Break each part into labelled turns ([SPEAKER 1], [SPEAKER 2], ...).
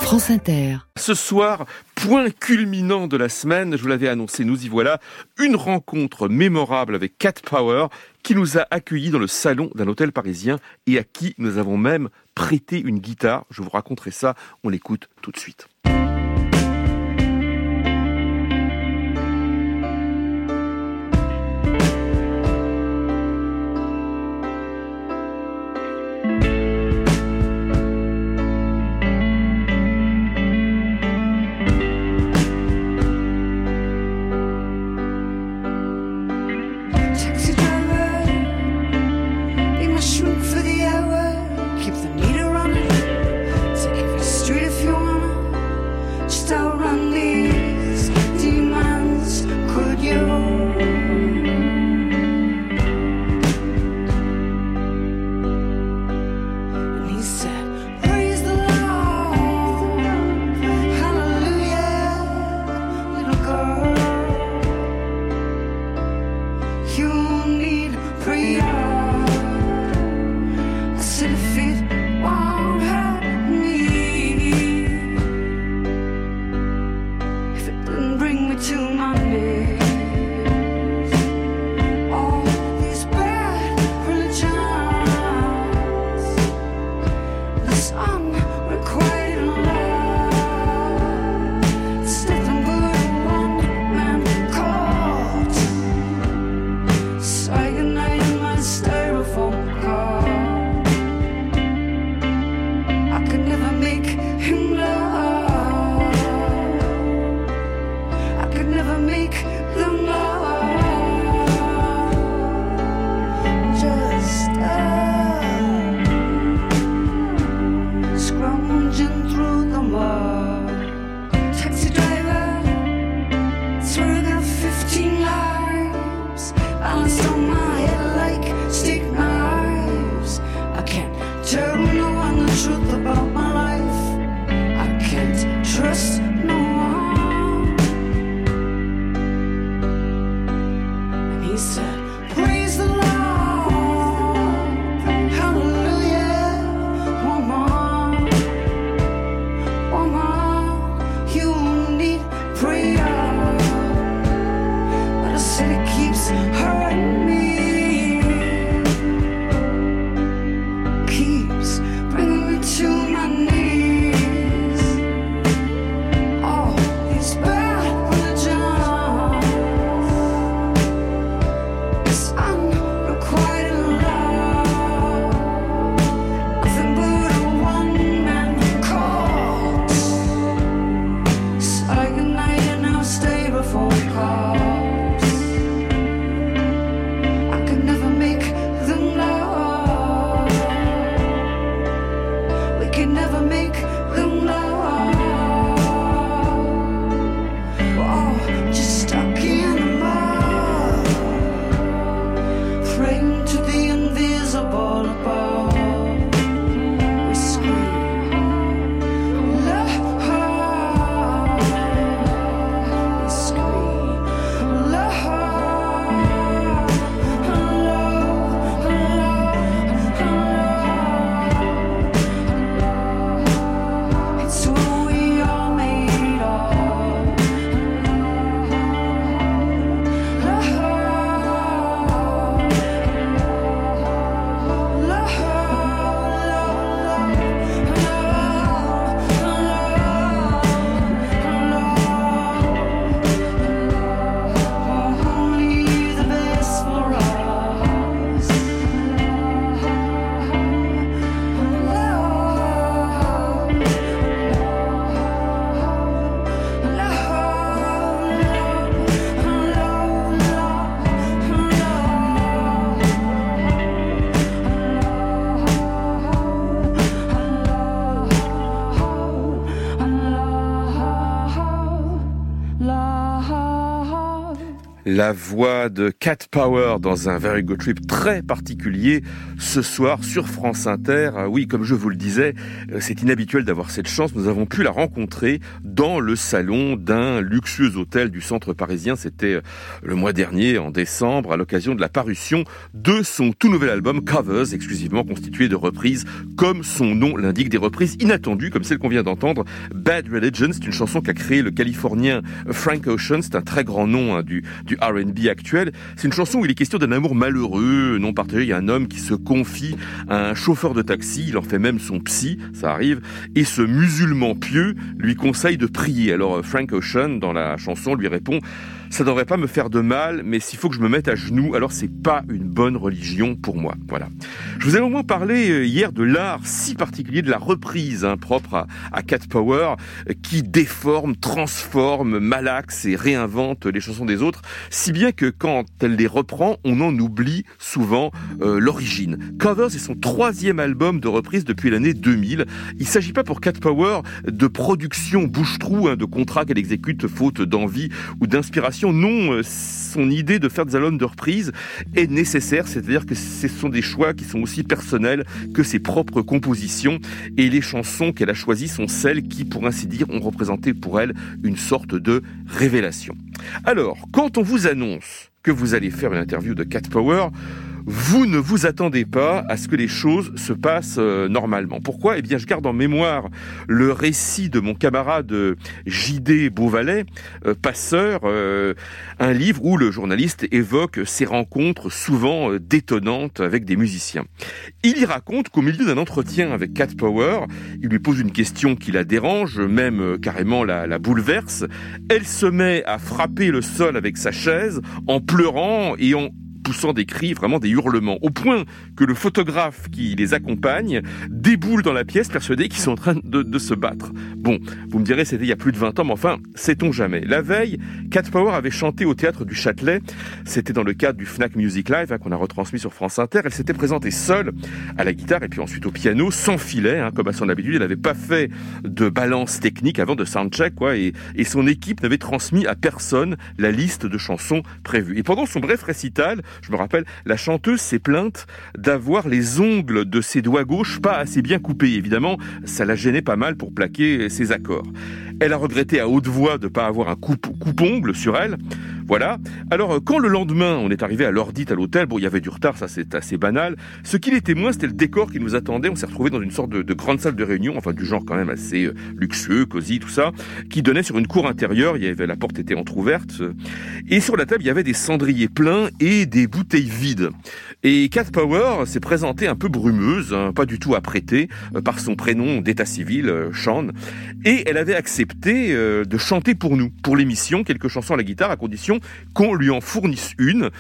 [SPEAKER 1] France Inter.
[SPEAKER 2] Ce soir, point culminant de la semaine, je vous l'avais annoncé, nous y voilà, une rencontre mémorable avec Cat Power qui nous a accueillis dans le salon d'un hôtel parisien et à qui nous avons même prêté une guitare. Je vous raconterai ça, on l'écoute tout de suite.
[SPEAKER 3] Keep the meter running. Take every street if you wanna.
[SPEAKER 2] La voix de Cat Power dans un Very Good Trip très particulier ce soir sur France Inter. Oui, comme je vous le disais, c'est inhabituel d'avoir cette chance. Nous avons pu la rencontrer dans le salon d'un luxueux hôtel du centre parisien. C'était le mois dernier, en décembre, à l'occasion de la parution de son tout nouvel album Covers, exclusivement constitué de reprises, comme son nom l'indique, des reprises inattendues, comme celle qu'on vient d'entendre. Bad Religion, c'est une chanson qu'a créée le Californien Frank Ocean. C'est un très grand nom du R&B actuel. C'est une chanson où il est question d'un amour malheureux, non partagé. Il y a un homme qui se confie à un chauffeur de taxi, il en fait même son psy, ça arrive, et ce musulman pieux lui conseille de prier. Alors Frank Ocean, dans la chanson, lui répond: ça devrait pas me faire de mal, mais s'il faut que je me mette à genoux, alors c'est pas une bonne religion pour moi. Voilà. Je vous ai au moins parlé hier de l'art si particulier de la reprise, propre à Cat Power, qui déforme, transforme, malaxe et réinvente les chansons des autres, si bien que quand elle les reprend, on en oublie souvent l'origine. Covers est son 3e album de reprise depuis l'année 2000. Il s'agit pas pour Cat Power de production bouche-trou, de contrat qu'elle exécute faute d'envie ou d'inspiration. Non, son idée de faire des albums de reprise est nécessaire, c'est-à-dire que ce sont des choix qui sont aussi personnels que ses propres compositions, et les chansons qu'elle a choisies sont celles qui, pour ainsi dire, ont représenté pour elle une sorte de révélation. Alors, quand on vous annonce que vous allez faire une interview de Cat Power, vous ne vous attendez pas à ce que les choses se passent normalement. Pourquoi ? Eh bien, je garde en mémoire le récit de mon camarade J.D. Beauvalet, Passeur, un livre où le journaliste évoque ses rencontres souvent détonnantes avec des musiciens. Il y raconte qu'au milieu d'un entretien avec Cat Power, il lui pose une question qui la dérange, même carrément la bouleverse. Elle se met à frapper le sol avec sa chaise en pleurant et en poussant des cris, vraiment des hurlements, au point que le photographe qui les accompagne déboule dans la pièce, persuadé qu'ils sont en train de se battre. Bon, vous me direz, c'était il y a plus de 20 ans, mais enfin, sait-on jamais. La veille, Cat Power avait chanté au théâtre du Châtelet, c'était dans le cadre du Fnac Music Live, qu'on a retransmis sur France Inter. Elle s'était présentée seule à la guitare et puis ensuite au piano, sans filet, comme à son habitude. Elle n'avait pas fait de balance technique avant, de soundcheck, et son équipe n'avait transmis à personne la liste de chansons prévues. Et pendant son bref récital, je me rappelle, la chanteuse s'est plainte d'avoir les ongles de ses doigts gauches pas assez bien coupés. Évidemment, ça la gênait pas mal pour plaquer ses accords. Elle a regretté à haute voix de pas avoir un coupe-ongle sur elle. Voilà. Alors, quand le lendemain, on est arrivé à l'heure dite à l'hôtel, il y avait du retard, ça c'est assez banal. Ce qui l'était moins, c'était le décor qui nous attendait. On s'est retrouvés dans une sorte de grande salle de réunion, du genre quand même assez luxueux, cosy, tout ça, qui donnait sur une cour intérieure. La porte était entrouverte. Et sur la table, il y avait des cendriers pleins et des bouteilles vides. Et Cat Power s'est présentée un peu brumeuse, pas du tout apprêtée, par son prénom d'état civil, Sean. Et elle avait accepté de chanter pour nous, pour l'émission, quelques chansons à la guitare, à condition qu'on lui en fournisse une.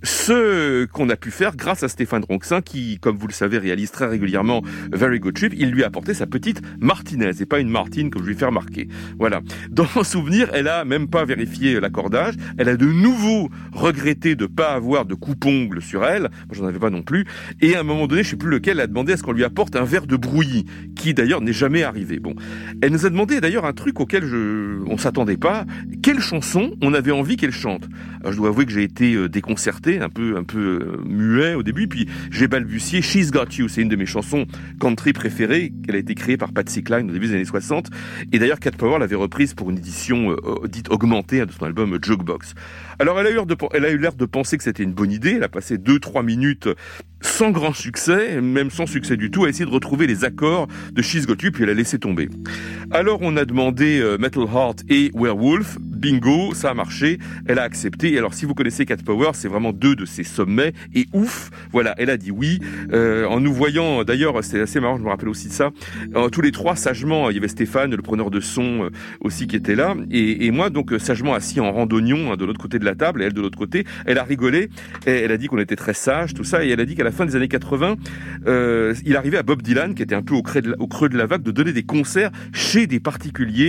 [SPEAKER 2] Ce qu'on a pu faire grâce à Stéphane Ronxin, qui, comme vous le savez, réalise très régulièrement Very Good Trip. Il lui a apporté sa petite Martinez, et pas une Martine comme je lui fais remarquer. Voilà. Dans mon souvenir, elle a même pas vérifié l'accordage. Elle a de nouveau regretté de pas avoir de coupe-ongle sur elle. Moi, j'en avais pas non plus. Et à un moment donné, je sais plus lequel, elle a demandé à ce qu'on lui apporte un verre de brouillis, qui d'ailleurs n'est jamais arrivé. Bon. Elle nous a demandé d'ailleurs un truc auquel on s'attendait pas. Quelle chanson on avait envie qu'elle chante? Alors, je dois avouer que j'ai été déconcerté, un peu muet au début, puis j'ai balbutié She's Got You. C'est une de mes chansons country préférées, qu'elle a été créée par Patsy Cline au début des années 60. Et d'ailleurs, Cat Power l'avait reprise pour une édition dite augmentée de son album Jukebox. Alors, elle a eu l'air de penser que c'était une bonne idée. Elle a passé 2-3 minutes sans grand succès, même sans succès du tout, à essayer de retrouver les accords de She's Got You, puis elle a laissé tomber. Alors, on a demandé Metal Heart et Werewolf. Bingo, ça a marché. Elle a accepté. Et alors, si vous connaissez Cat Power, c'est vraiment 2 de ses sommets. Et ouf, voilà, elle a dit oui. En nous voyant, d'ailleurs, c'est assez marrant, je me rappelle aussi de ça. Tous les 3, sagement, il y avait Stéphane, le preneur de son aussi, qui était là. Et moi, donc, sagement assis en randonnion, de l'autre côté de la table, et elle de l'autre côté. Elle a rigolé. Elle a dit qu'on était très sages, tout ça. Et elle a dit qu'à la fin des années 80, il arrivait à Bob Dylan, qui était un peu au creux de la vague, de donner des concerts chez des particuliers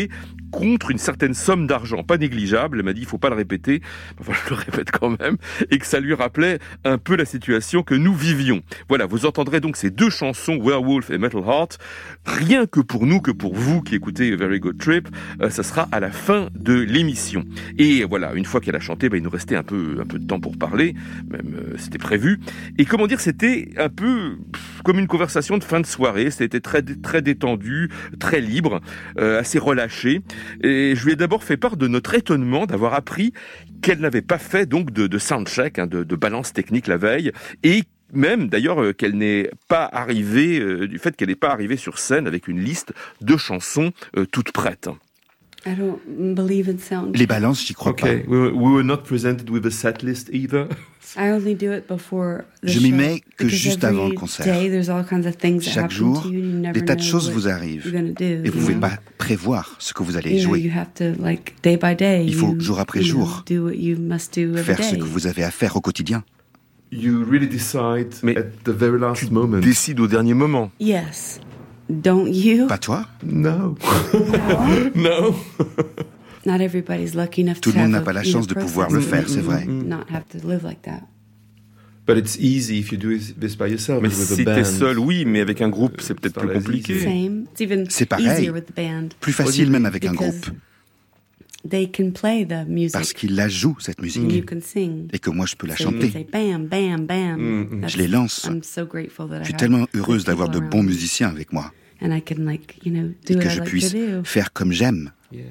[SPEAKER 2] contre une certaine somme d'argent, pas négligeable. Elle m'a dit, il faut pas le répéter, enfin je le répète quand même, et que ça lui rappelait un peu la situation que nous vivions. Voilà, vous entendrez donc ces deux chansons, Werewolf et Metal Heart, rien que pour nous, que pour vous qui écoutez Very Good Trip, ça sera à la fin de l'émission. Et voilà, une fois qu'elle a chanté, il nous restait un peu de temps pour parler, même c'était prévu. Et comment dire, c'était un peu comme une conversation de fin de soirée, c'était très, très détendu, très libre, assez relâché. Et je lui ai d'abord fait part de notre étonnement d'avoir appris qu'elle n'avait pas fait donc de soundcheck, de balance technique la veille, et même d'ailleurs qu'elle n'est pas arrivée, du fait qu'elle n'est pas arrivée sur scène avec une liste de chansons toutes prêtes.
[SPEAKER 1] I don't believe in sound.
[SPEAKER 3] Les balances, j'y crois pas.
[SPEAKER 2] We were not presented with a set list either.
[SPEAKER 1] I only do it before the
[SPEAKER 3] Je m'y
[SPEAKER 1] show,
[SPEAKER 3] mets que
[SPEAKER 1] because
[SPEAKER 3] juste
[SPEAKER 1] every
[SPEAKER 3] avant le concert.
[SPEAKER 1] day there's all kinds of things that
[SPEAKER 3] Chaque
[SPEAKER 1] happen
[SPEAKER 3] jour,
[SPEAKER 1] to you, and you never
[SPEAKER 3] des tas de
[SPEAKER 1] know
[SPEAKER 3] choses
[SPEAKER 1] what
[SPEAKER 3] vous arrivent.
[SPEAKER 1] you're gonna do,
[SPEAKER 3] Et vous ne
[SPEAKER 1] you
[SPEAKER 3] pouvez
[SPEAKER 1] know?
[SPEAKER 3] pas prévoir ce que vous allez
[SPEAKER 1] You know,
[SPEAKER 3] jouer.
[SPEAKER 1] you have to, like, day by day,
[SPEAKER 3] Il faut,
[SPEAKER 1] you-
[SPEAKER 3] jour après
[SPEAKER 1] you know,
[SPEAKER 3] jour,
[SPEAKER 1] do what you must do every
[SPEAKER 3] faire ce
[SPEAKER 1] day.
[SPEAKER 3] que vous avez à faire au quotidien.
[SPEAKER 4] You really decide
[SPEAKER 2] Mais
[SPEAKER 4] at the very last moment.
[SPEAKER 2] Décide au dernier moment.
[SPEAKER 1] Yes. Don't you?
[SPEAKER 3] Pas toi?
[SPEAKER 4] No.
[SPEAKER 2] Non.
[SPEAKER 1] Not everybody's lucky enough
[SPEAKER 3] Tout
[SPEAKER 1] to
[SPEAKER 3] le monde
[SPEAKER 1] have
[SPEAKER 3] n'a pas la
[SPEAKER 1] you know,
[SPEAKER 3] chance de pouvoir le
[SPEAKER 1] process
[SPEAKER 3] faire, c'est vrai.
[SPEAKER 1] and not have to live like that.
[SPEAKER 4] But it's easy if you do this by yourself.
[SPEAKER 2] Mais
[SPEAKER 4] with a
[SPEAKER 2] si
[SPEAKER 4] band.
[SPEAKER 2] t'es seul, oui, mais avec un groupe, c'est peut-être plus compliqué.
[SPEAKER 1] Same. It's even
[SPEAKER 3] C'est pareil.
[SPEAKER 1] easier with the band
[SPEAKER 3] Plus facile même avec un
[SPEAKER 1] because
[SPEAKER 3] groupe,
[SPEAKER 1] they can play the music
[SPEAKER 3] parce qu'il la joue, cette
[SPEAKER 1] and you
[SPEAKER 3] musique,
[SPEAKER 1] can sing.
[SPEAKER 3] et que moi je peux la
[SPEAKER 1] So you can
[SPEAKER 3] chanter.
[SPEAKER 1] say bam, bam, bam. That's-
[SPEAKER 3] Je les lance.
[SPEAKER 1] I'm so grateful that I
[SPEAKER 3] Je suis
[SPEAKER 1] have
[SPEAKER 3] tellement
[SPEAKER 1] good
[SPEAKER 3] heureuse d'avoir de
[SPEAKER 1] people
[SPEAKER 3] bons
[SPEAKER 1] around me.
[SPEAKER 3] musiciens avec moi,
[SPEAKER 1] And I can, like, you know,
[SPEAKER 3] et
[SPEAKER 1] do
[SPEAKER 3] que
[SPEAKER 1] what I
[SPEAKER 3] je
[SPEAKER 1] like
[SPEAKER 3] puisse
[SPEAKER 1] to do.
[SPEAKER 3] faire comme j'aime.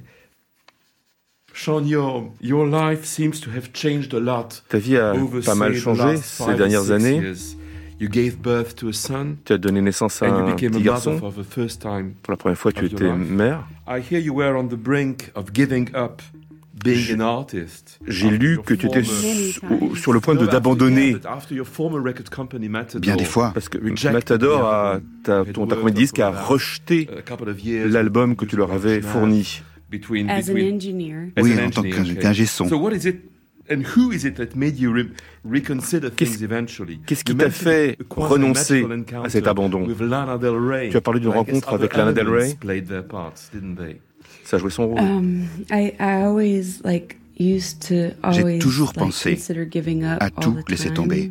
[SPEAKER 4] Sean, your life seems to have changed a lot.
[SPEAKER 2] Ta vie a
[SPEAKER 4] over,
[SPEAKER 2] pas mal
[SPEAKER 4] say, the
[SPEAKER 2] changé
[SPEAKER 4] last
[SPEAKER 2] ces
[SPEAKER 4] 5 or
[SPEAKER 2] dernières
[SPEAKER 4] 6
[SPEAKER 2] années.
[SPEAKER 4] years. You gave birth to a son,
[SPEAKER 2] Tu as donné naissance à
[SPEAKER 4] and you
[SPEAKER 2] un
[SPEAKER 4] became a
[SPEAKER 2] petit
[SPEAKER 4] mother
[SPEAKER 2] garçon.
[SPEAKER 4] for the first time.
[SPEAKER 2] Pour la première fois, tu
[SPEAKER 4] of your
[SPEAKER 2] étais
[SPEAKER 4] life.
[SPEAKER 2] mère.
[SPEAKER 4] I hear you were on the brink of giving up being an artist.
[SPEAKER 2] J'ai
[SPEAKER 4] After
[SPEAKER 2] lu
[SPEAKER 4] your
[SPEAKER 2] que tu étais
[SPEAKER 4] former-
[SPEAKER 2] sur le point
[SPEAKER 4] No,
[SPEAKER 2] de
[SPEAKER 4] after-
[SPEAKER 2] d'abandonner.
[SPEAKER 4] yeah, but after your former record company, Matador,
[SPEAKER 3] Bien des fois,
[SPEAKER 2] Parce que
[SPEAKER 4] Rejected
[SPEAKER 2] Matador,
[SPEAKER 4] the album.
[SPEAKER 2] ta compagnie de disques a rejeté
[SPEAKER 4] a couple of years
[SPEAKER 2] l'album que tu leur avais fourni.
[SPEAKER 4] between
[SPEAKER 1] As an
[SPEAKER 4] between
[SPEAKER 1] engineer,
[SPEAKER 4] as
[SPEAKER 3] Oui,
[SPEAKER 4] an
[SPEAKER 3] en tant
[SPEAKER 4] engineer, okay.
[SPEAKER 3] qu'ingé son.
[SPEAKER 4] So what is it and who is it that made you reconsider things eventually?
[SPEAKER 2] Qu'est-ce qui
[SPEAKER 4] You
[SPEAKER 2] t'a
[SPEAKER 4] mentioned
[SPEAKER 2] fait
[SPEAKER 4] a quasi
[SPEAKER 2] renoncer
[SPEAKER 4] magical encounter
[SPEAKER 2] à cet abandon?
[SPEAKER 4] with Lana Del Rey.
[SPEAKER 2] Tu as parlé d'une
[SPEAKER 4] I guess
[SPEAKER 2] rencontre avec
[SPEAKER 4] other
[SPEAKER 2] Lana Del Rey.
[SPEAKER 4] elements played their parts, didn't they?
[SPEAKER 2] Ça a joué son rôle.
[SPEAKER 1] I always, like, used to always
[SPEAKER 3] toujours
[SPEAKER 1] like,
[SPEAKER 3] pensé
[SPEAKER 1] consider giving up
[SPEAKER 3] à
[SPEAKER 1] all
[SPEAKER 3] tout
[SPEAKER 1] the
[SPEAKER 3] laisser
[SPEAKER 1] time.
[SPEAKER 3] tomber.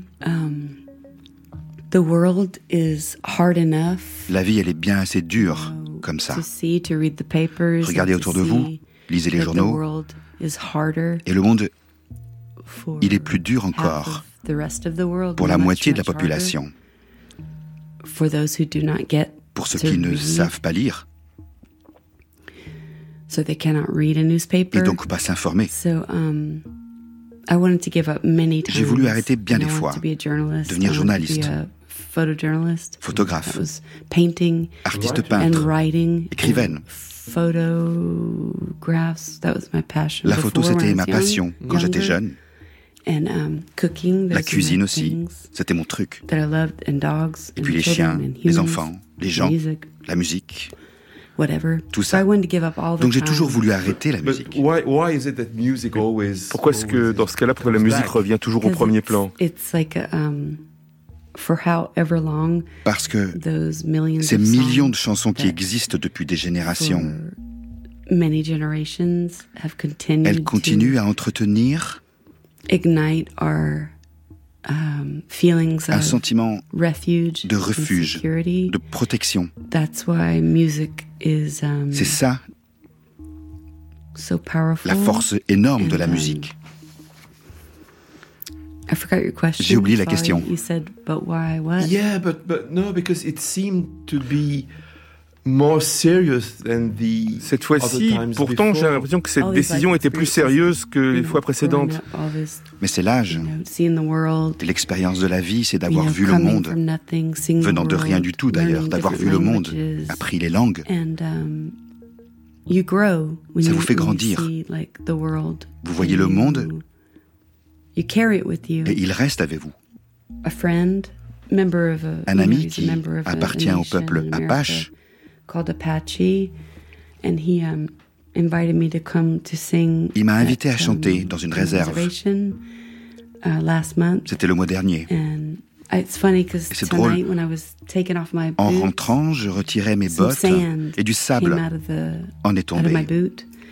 [SPEAKER 1] The world is hard enough
[SPEAKER 3] La vie, elle est bien assez dure, comme ça.
[SPEAKER 1] to see, to read the papers.
[SPEAKER 3] Regardez
[SPEAKER 1] and to
[SPEAKER 3] autour de vous,
[SPEAKER 1] see
[SPEAKER 3] lisez les
[SPEAKER 1] that the
[SPEAKER 3] journaux,
[SPEAKER 1] world is harder
[SPEAKER 3] et le monde,
[SPEAKER 1] for
[SPEAKER 3] il est plus dur
[SPEAKER 1] half
[SPEAKER 3] encore
[SPEAKER 1] of the rest of the world,
[SPEAKER 3] pour la
[SPEAKER 1] much,
[SPEAKER 3] moitié de la
[SPEAKER 1] much harder
[SPEAKER 3] population.
[SPEAKER 1] for those who do not get
[SPEAKER 3] Pour ceux
[SPEAKER 1] to
[SPEAKER 3] qui ne
[SPEAKER 1] read,
[SPEAKER 3] savent pas lire,
[SPEAKER 1] so they cannot read a newspaper.
[SPEAKER 3] et donc pas s'informer.
[SPEAKER 1] So, I wanted to give up many times.
[SPEAKER 3] J'ai voulu arrêter bien
[SPEAKER 1] And I
[SPEAKER 3] des
[SPEAKER 1] wanted
[SPEAKER 3] fois,
[SPEAKER 1] to be a journalist.
[SPEAKER 3] devenir
[SPEAKER 1] I wanted to
[SPEAKER 3] journaliste,
[SPEAKER 1] be a photojournalist.
[SPEAKER 3] photographe,
[SPEAKER 1] That was painting
[SPEAKER 3] artiste
[SPEAKER 1] and
[SPEAKER 3] peintre,
[SPEAKER 1] writing.
[SPEAKER 3] écrivaine.
[SPEAKER 1] and photographs. That was my passion.
[SPEAKER 3] La photo,
[SPEAKER 1] before when I
[SPEAKER 3] c'était
[SPEAKER 1] was
[SPEAKER 3] ma passion quand j'étais
[SPEAKER 1] younger.
[SPEAKER 3] jeune.
[SPEAKER 1] And cooking.
[SPEAKER 3] La
[SPEAKER 1] those were
[SPEAKER 3] cuisine
[SPEAKER 1] my
[SPEAKER 3] aussi,
[SPEAKER 1] things
[SPEAKER 3] c'était mon truc.
[SPEAKER 1] that I loved, and dogs,
[SPEAKER 3] Et
[SPEAKER 1] and
[SPEAKER 3] puis les
[SPEAKER 1] children,
[SPEAKER 3] chiens,
[SPEAKER 1] and
[SPEAKER 3] les
[SPEAKER 1] humans,
[SPEAKER 3] enfants, les gens,
[SPEAKER 1] music,
[SPEAKER 3] la musique.
[SPEAKER 1] whatever.
[SPEAKER 3] tout
[SPEAKER 1] So
[SPEAKER 3] ça.
[SPEAKER 1] I wanted to give up all the
[SPEAKER 3] Donc j'ai
[SPEAKER 1] time.
[SPEAKER 3] toujours voulu arrêter la
[SPEAKER 4] But
[SPEAKER 3] musique.
[SPEAKER 4] why is it that music always?
[SPEAKER 2] Pourquoi est-ce que dans ce cas-là, pourquoi la musique revient toujours au
[SPEAKER 1] Because
[SPEAKER 2] premier plan?
[SPEAKER 1] It's like for however long
[SPEAKER 3] Parce que
[SPEAKER 1] those millions
[SPEAKER 3] ces
[SPEAKER 1] of
[SPEAKER 3] millions
[SPEAKER 1] songs
[SPEAKER 3] de chansons qui
[SPEAKER 1] that
[SPEAKER 3] existent depuis des générations,
[SPEAKER 1] for many generations have continued
[SPEAKER 3] elles continuent à entretenir
[SPEAKER 1] to ignite our feelings
[SPEAKER 3] un
[SPEAKER 1] of
[SPEAKER 3] sentiment
[SPEAKER 1] refuge,
[SPEAKER 3] de
[SPEAKER 1] and
[SPEAKER 3] refuge,
[SPEAKER 1] security.
[SPEAKER 3] de protection.
[SPEAKER 1] That's why music is
[SPEAKER 3] C'est ça,
[SPEAKER 1] so powerful.
[SPEAKER 3] la force énorme de la
[SPEAKER 1] And,
[SPEAKER 3] musique.
[SPEAKER 1] I forgot your question.
[SPEAKER 3] J'ai oublié la
[SPEAKER 1] Sorry.
[SPEAKER 3] question.
[SPEAKER 1] You said, but why? What?
[SPEAKER 4] Yeah, but no, because it seemed to be more serious than the
[SPEAKER 2] Cette
[SPEAKER 4] other
[SPEAKER 2] fois-ci,
[SPEAKER 4] times
[SPEAKER 2] pourtant, j'ai
[SPEAKER 4] before.
[SPEAKER 2] l'impression que cette
[SPEAKER 1] All these
[SPEAKER 2] décision
[SPEAKER 1] life
[SPEAKER 2] était plus
[SPEAKER 1] experiences,
[SPEAKER 2] sérieuse que
[SPEAKER 1] you
[SPEAKER 2] les
[SPEAKER 1] know,
[SPEAKER 2] fois
[SPEAKER 1] growing
[SPEAKER 2] précédentes.
[SPEAKER 1] up, all this,
[SPEAKER 3] Mais c'est l'âge.
[SPEAKER 1] you know, seeing the world,
[SPEAKER 3] Et l'expérience de la vie, c'est
[SPEAKER 1] you
[SPEAKER 3] d'avoir
[SPEAKER 1] know,
[SPEAKER 3] vu le
[SPEAKER 1] coming
[SPEAKER 3] monde,
[SPEAKER 1] from nothing, seeing the
[SPEAKER 3] venant de rien
[SPEAKER 1] world,
[SPEAKER 3] du tout d'ailleurs,
[SPEAKER 1] learning
[SPEAKER 3] d'avoir vu
[SPEAKER 1] different
[SPEAKER 3] le monde,
[SPEAKER 1] languages.
[SPEAKER 3] appris les langues.
[SPEAKER 1] And you grow when
[SPEAKER 3] Ça
[SPEAKER 1] you,
[SPEAKER 3] vous fait
[SPEAKER 1] when you
[SPEAKER 3] grandir.
[SPEAKER 1] see, like, the world.
[SPEAKER 3] Vous voyez
[SPEAKER 1] And
[SPEAKER 3] le monde.
[SPEAKER 1] You carry it with you.
[SPEAKER 3] Et il reste avec vous.
[SPEAKER 1] A friend, member of a,
[SPEAKER 3] Un
[SPEAKER 1] you know,
[SPEAKER 3] ami
[SPEAKER 1] he's a
[SPEAKER 3] qui
[SPEAKER 1] member of a
[SPEAKER 3] appartient au
[SPEAKER 1] nation
[SPEAKER 3] peuple
[SPEAKER 1] in America
[SPEAKER 3] Apache,
[SPEAKER 1] called Apache, and he invited me to come to sing.
[SPEAKER 3] Il m'a invité à
[SPEAKER 1] at,
[SPEAKER 3] chanter dans une
[SPEAKER 1] a
[SPEAKER 3] réserve.
[SPEAKER 1] reservation, last month.
[SPEAKER 3] C'était le mois dernier.
[SPEAKER 1] And it's funny because
[SPEAKER 3] c'est drôle.
[SPEAKER 1] tonight when I was taking off my
[SPEAKER 3] En
[SPEAKER 1] boots,
[SPEAKER 3] rentrant, je retirais mes
[SPEAKER 1] some
[SPEAKER 3] bottes
[SPEAKER 1] sand
[SPEAKER 3] et du
[SPEAKER 1] came
[SPEAKER 3] sable
[SPEAKER 1] out of
[SPEAKER 3] en est
[SPEAKER 1] my
[SPEAKER 3] tombé.
[SPEAKER 1] boot.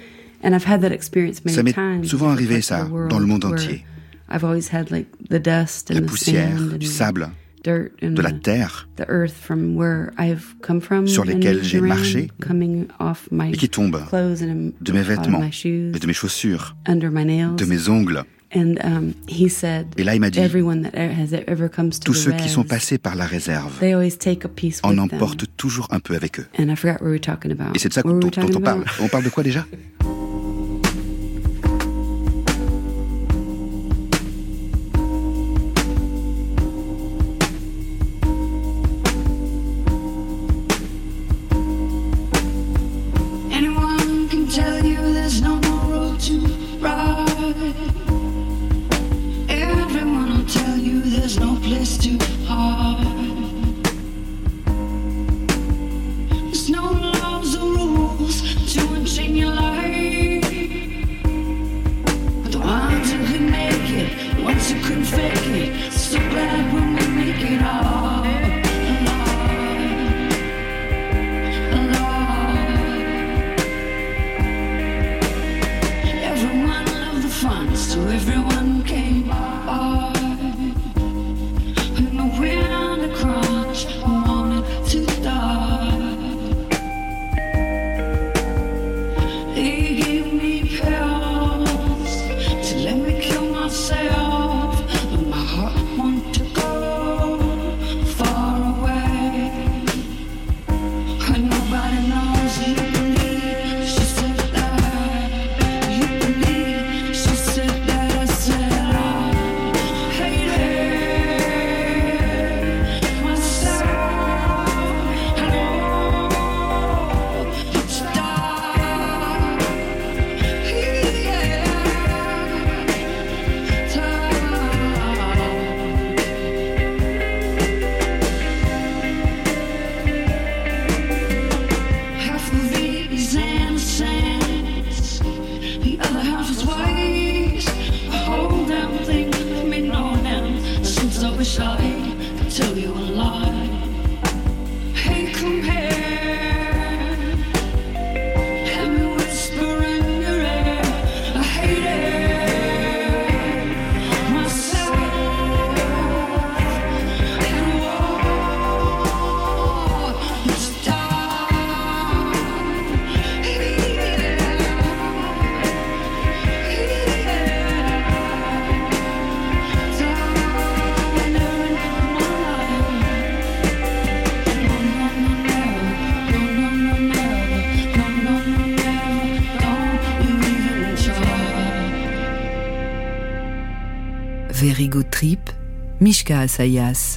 [SPEAKER 1] And I've had that experience many
[SPEAKER 3] Ça m'est
[SPEAKER 1] times.
[SPEAKER 3] souvent
[SPEAKER 1] in
[SPEAKER 3] arrivé,
[SPEAKER 1] different parts
[SPEAKER 3] ça,
[SPEAKER 1] of the world,
[SPEAKER 3] dans le monde
[SPEAKER 1] where
[SPEAKER 3] entier.
[SPEAKER 1] I've always had like the dust and
[SPEAKER 3] La
[SPEAKER 1] the
[SPEAKER 3] poussière,
[SPEAKER 1] sand
[SPEAKER 3] du
[SPEAKER 1] and
[SPEAKER 3] sable,
[SPEAKER 1] dirt and
[SPEAKER 3] de la terre,
[SPEAKER 1] the earth from where I've come from,
[SPEAKER 3] sur lesquels
[SPEAKER 1] in
[SPEAKER 3] j'ai
[SPEAKER 1] Iran,
[SPEAKER 3] marché
[SPEAKER 1] coming off my
[SPEAKER 3] et qui tombent
[SPEAKER 1] clothes and
[SPEAKER 3] de mes vêtements,
[SPEAKER 1] my shoes,
[SPEAKER 3] et de mes chaussures,
[SPEAKER 1] under my nails.
[SPEAKER 3] de mes ongles.
[SPEAKER 1] And he said,
[SPEAKER 3] Et là, il m'a dit,
[SPEAKER 1] everyone that has ever comes to
[SPEAKER 3] tous
[SPEAKER 1] the
[SPEAKER 3] ceux qui sont
[SPEAKER 1] res,
[SPEAKER 3] passés par la réserve
[SPEAKER 1] they always take a piece
[SPEAKER 3] en
[SPEAKER 1] with
[SPEAKER 3] emportent
[SPEAKER 1] them.
[SPEAKER 3] toujours un peu avec eux.
[SPEAKER 1] And I forgot what we were talking about.
[SPEAKER 3] Et c'est de ça
[SPEAKER 1] What were
[SPEAKER 3] dont
[SPEAKER 1] we talking
[SPEAKER 3] on parle.
[SPEAKER 1] about?
[SPEAKER 3] On parle de quoi déjà?
[SPEAKER 5] Anyone can tell you there's no more road to ride. Everyone will tell you there's no place to hide. There's no laws or rules to unchain your life. But the ones who could make it, the ones who couldn't fake it, so glad when we make it all alive. Everyone loved the fun, so everyone came by. And the wind a crunch, wanted to die. They gave me pills to let me kill myself, but my heart wanted to go far away. And nobody knows you believe. She said that you believe. She said that I said I hated myself. And all it's died. Half of it is innocence, the other half is wise. The whole damn thing let me know now, since I wish I could tell you a lie. Hey, come here, let me whisper in your ear. I hate it myself, and war it's done.
[SPEAKER 6] Very Good Trip, Mishka Asayas.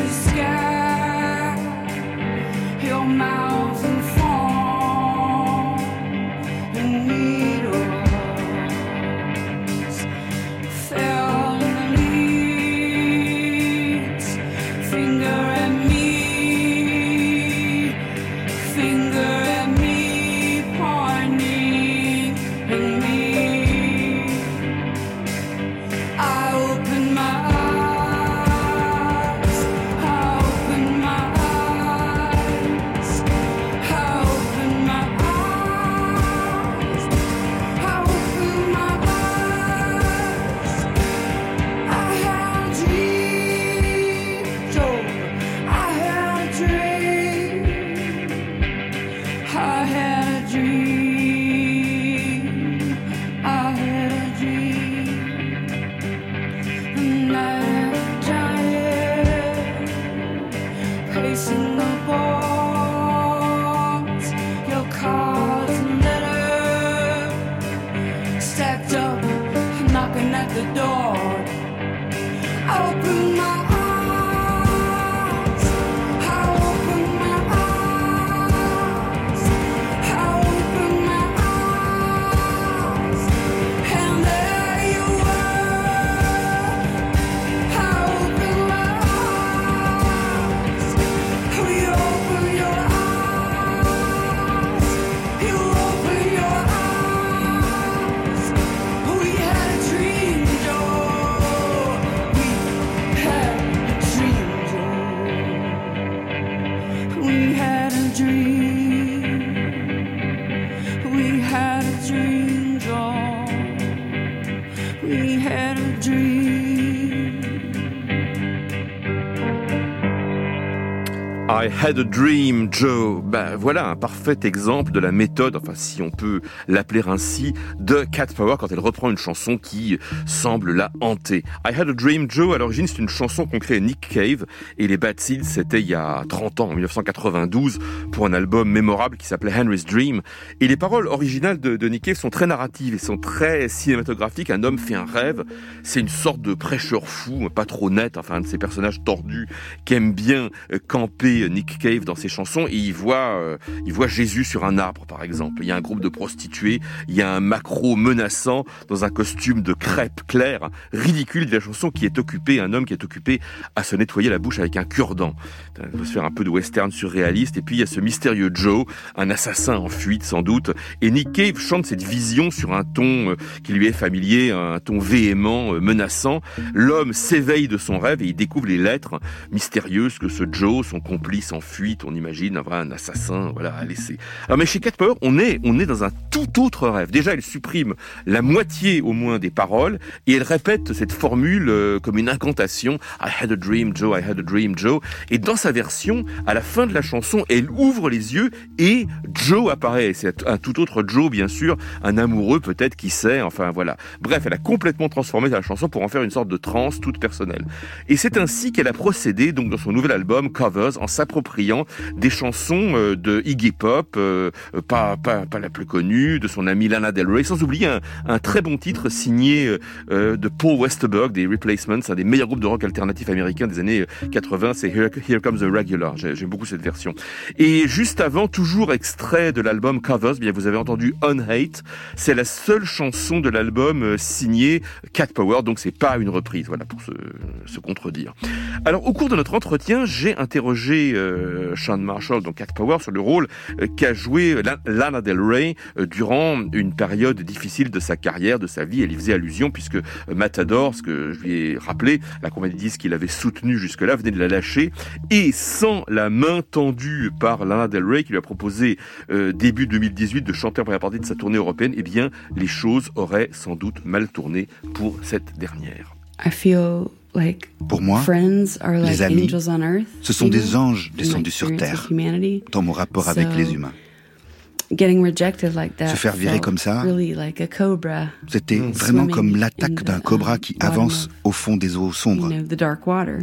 [SPEAKER 2] I had a dream, Joe. Ben, voilà un parfait exemple de la méthode, enfin si on peut l'appeler ainsi, de Cat Power quand elle reprend une chanson qui semble la hanter. I had a dream, Joe, à l'origine c'est une chanson qu'ont créée Nick Cave et les Bad Seeds, c'était il y a 30 ans, en 1992, pour un album mémorable qui s'appelait Henry's Dream. Et les paroles originales de Nick Cave sont très narratives et sont très cinématographiques. Un homme fait un rêve, c'est une sorte de prêcheur fou, pas trop net, enfin un de ces personnages tordus qui aime bien camper Nick Cave dans ses chansons et il voit Jésus sur un arbre par exemple. Il y a un groupe de prostituées, il y a un maquereau menaçant dans un costume de crêpe claire, ridicule de la chanson un homme qui est occupé à se nettoyer la bouche avec un cure-dent. Il faut se faire un peu de western surréaliste et puis il y a ce mystérieux Joe, un assassin en fuite sans doute et Nick Cave chante cette vision sur un ton qui lui est familier, un ton véhément, menaçant. L'homme s'éveille de son rêve et il découvre les lettres mystérieuses que ce Joe, son complice en fuite, on imagine un assassin, à laisser. Alors, mais chez Cat Power, on est dans un tout autre rêve. Déjà, elle supprime la moitié au moins des paroles et elle répète cette formule comme une incantation. I had a dream, Joe, I had a dream, Joe. Et dans sa version, à la fin de la chanson, elle ouvre les yeux et Joe apparaît. C'est un tout autre Joe, bien sûr, un amoureux peut-être, qui sait, Bref, elle a complètement transformé la chanson pour en faire une sorte de transe toute personnelle. Et c'est ainsi qu'elle a procédé, donc, dans son nouvel album Covers, en s'appropriant des chansons de Iggy Pop, pas la plus connue, de son amie Lana Del Rey, sans oublier un très bon titre signé de Paul Westerberg des Replacements, un des meilleurs groupes de rock alternatif américains des années 80, c'est Here Comes the Regular. J'aime beaucoup cette version. Et juste avant, toujours extrait de l'album Covers, bien vous avez entendu On Hate, c'est la seule chanson de l'album signée Cat Power, donc c'est pas une reprise, pour se contredire. Alors au cours de notre entretien, j'ai interrogé Sean Marshall, donc Cat Power, sur le rôle qu'a joué Lana Del Rey durant une période difficile de sa carrière, de sa vie. Elle y faisait allusion puisque Matador, ce que je lui ai rappelé, la compagnie de disques qu'il avait soutenue jusque-là, venait de la lâcher. Et sans la main tendue par Lana Del Rey, qui lui a proposé début 2018 de chanter en première partie de sa tournée européenne, eh bien, les choses auraient sans doute mal tourné pour cette dernière.
[SPEAKER 1] I feel like
[SPEAKER 3] pour moi,
[SPEAKER 1] friends are like
[SPEAKER 3] les amis,
[SPEAKER 1] angels on earth,
[SPEAKER 3] ce sont des anges descendus sur terre dans mon rapport avec les humains.
[SPEAKER 1] Getting rejected like that,
[SPEAKER 3] se faire virer comme ça,
[SPEAKER 1] really like a cobra,
[SPEAKER 3] c'était vraiment comme l'attaque d'un cobra qui avance au fond des eaux sombres.
[SPEAKER 1] The dark water.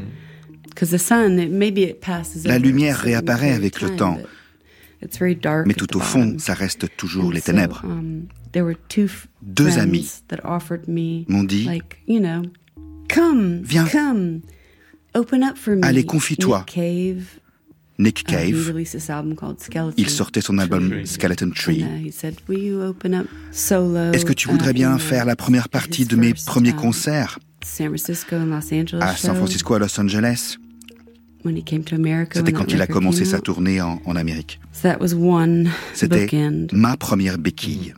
[SPEAKER 1] The sun, maybe it passes
[SPEAKER 3] la lumière réapparaît avec le temps, mais tout au fond, ça reste toujours les ténèbres. Deux amis m'ont dit,
[SPEAKER 1] come,
[SPEAKER 3] viens, Allez, confie-toi. Nick Cave, il sortait son album Skeleton Tree. Est-ce que tu voudrais bien faire la première partie de mes premiers concerts à San Francisco, à Los Angeles? C'était quand il a commencé sa tournée en Amérique. C'était ma première béquille.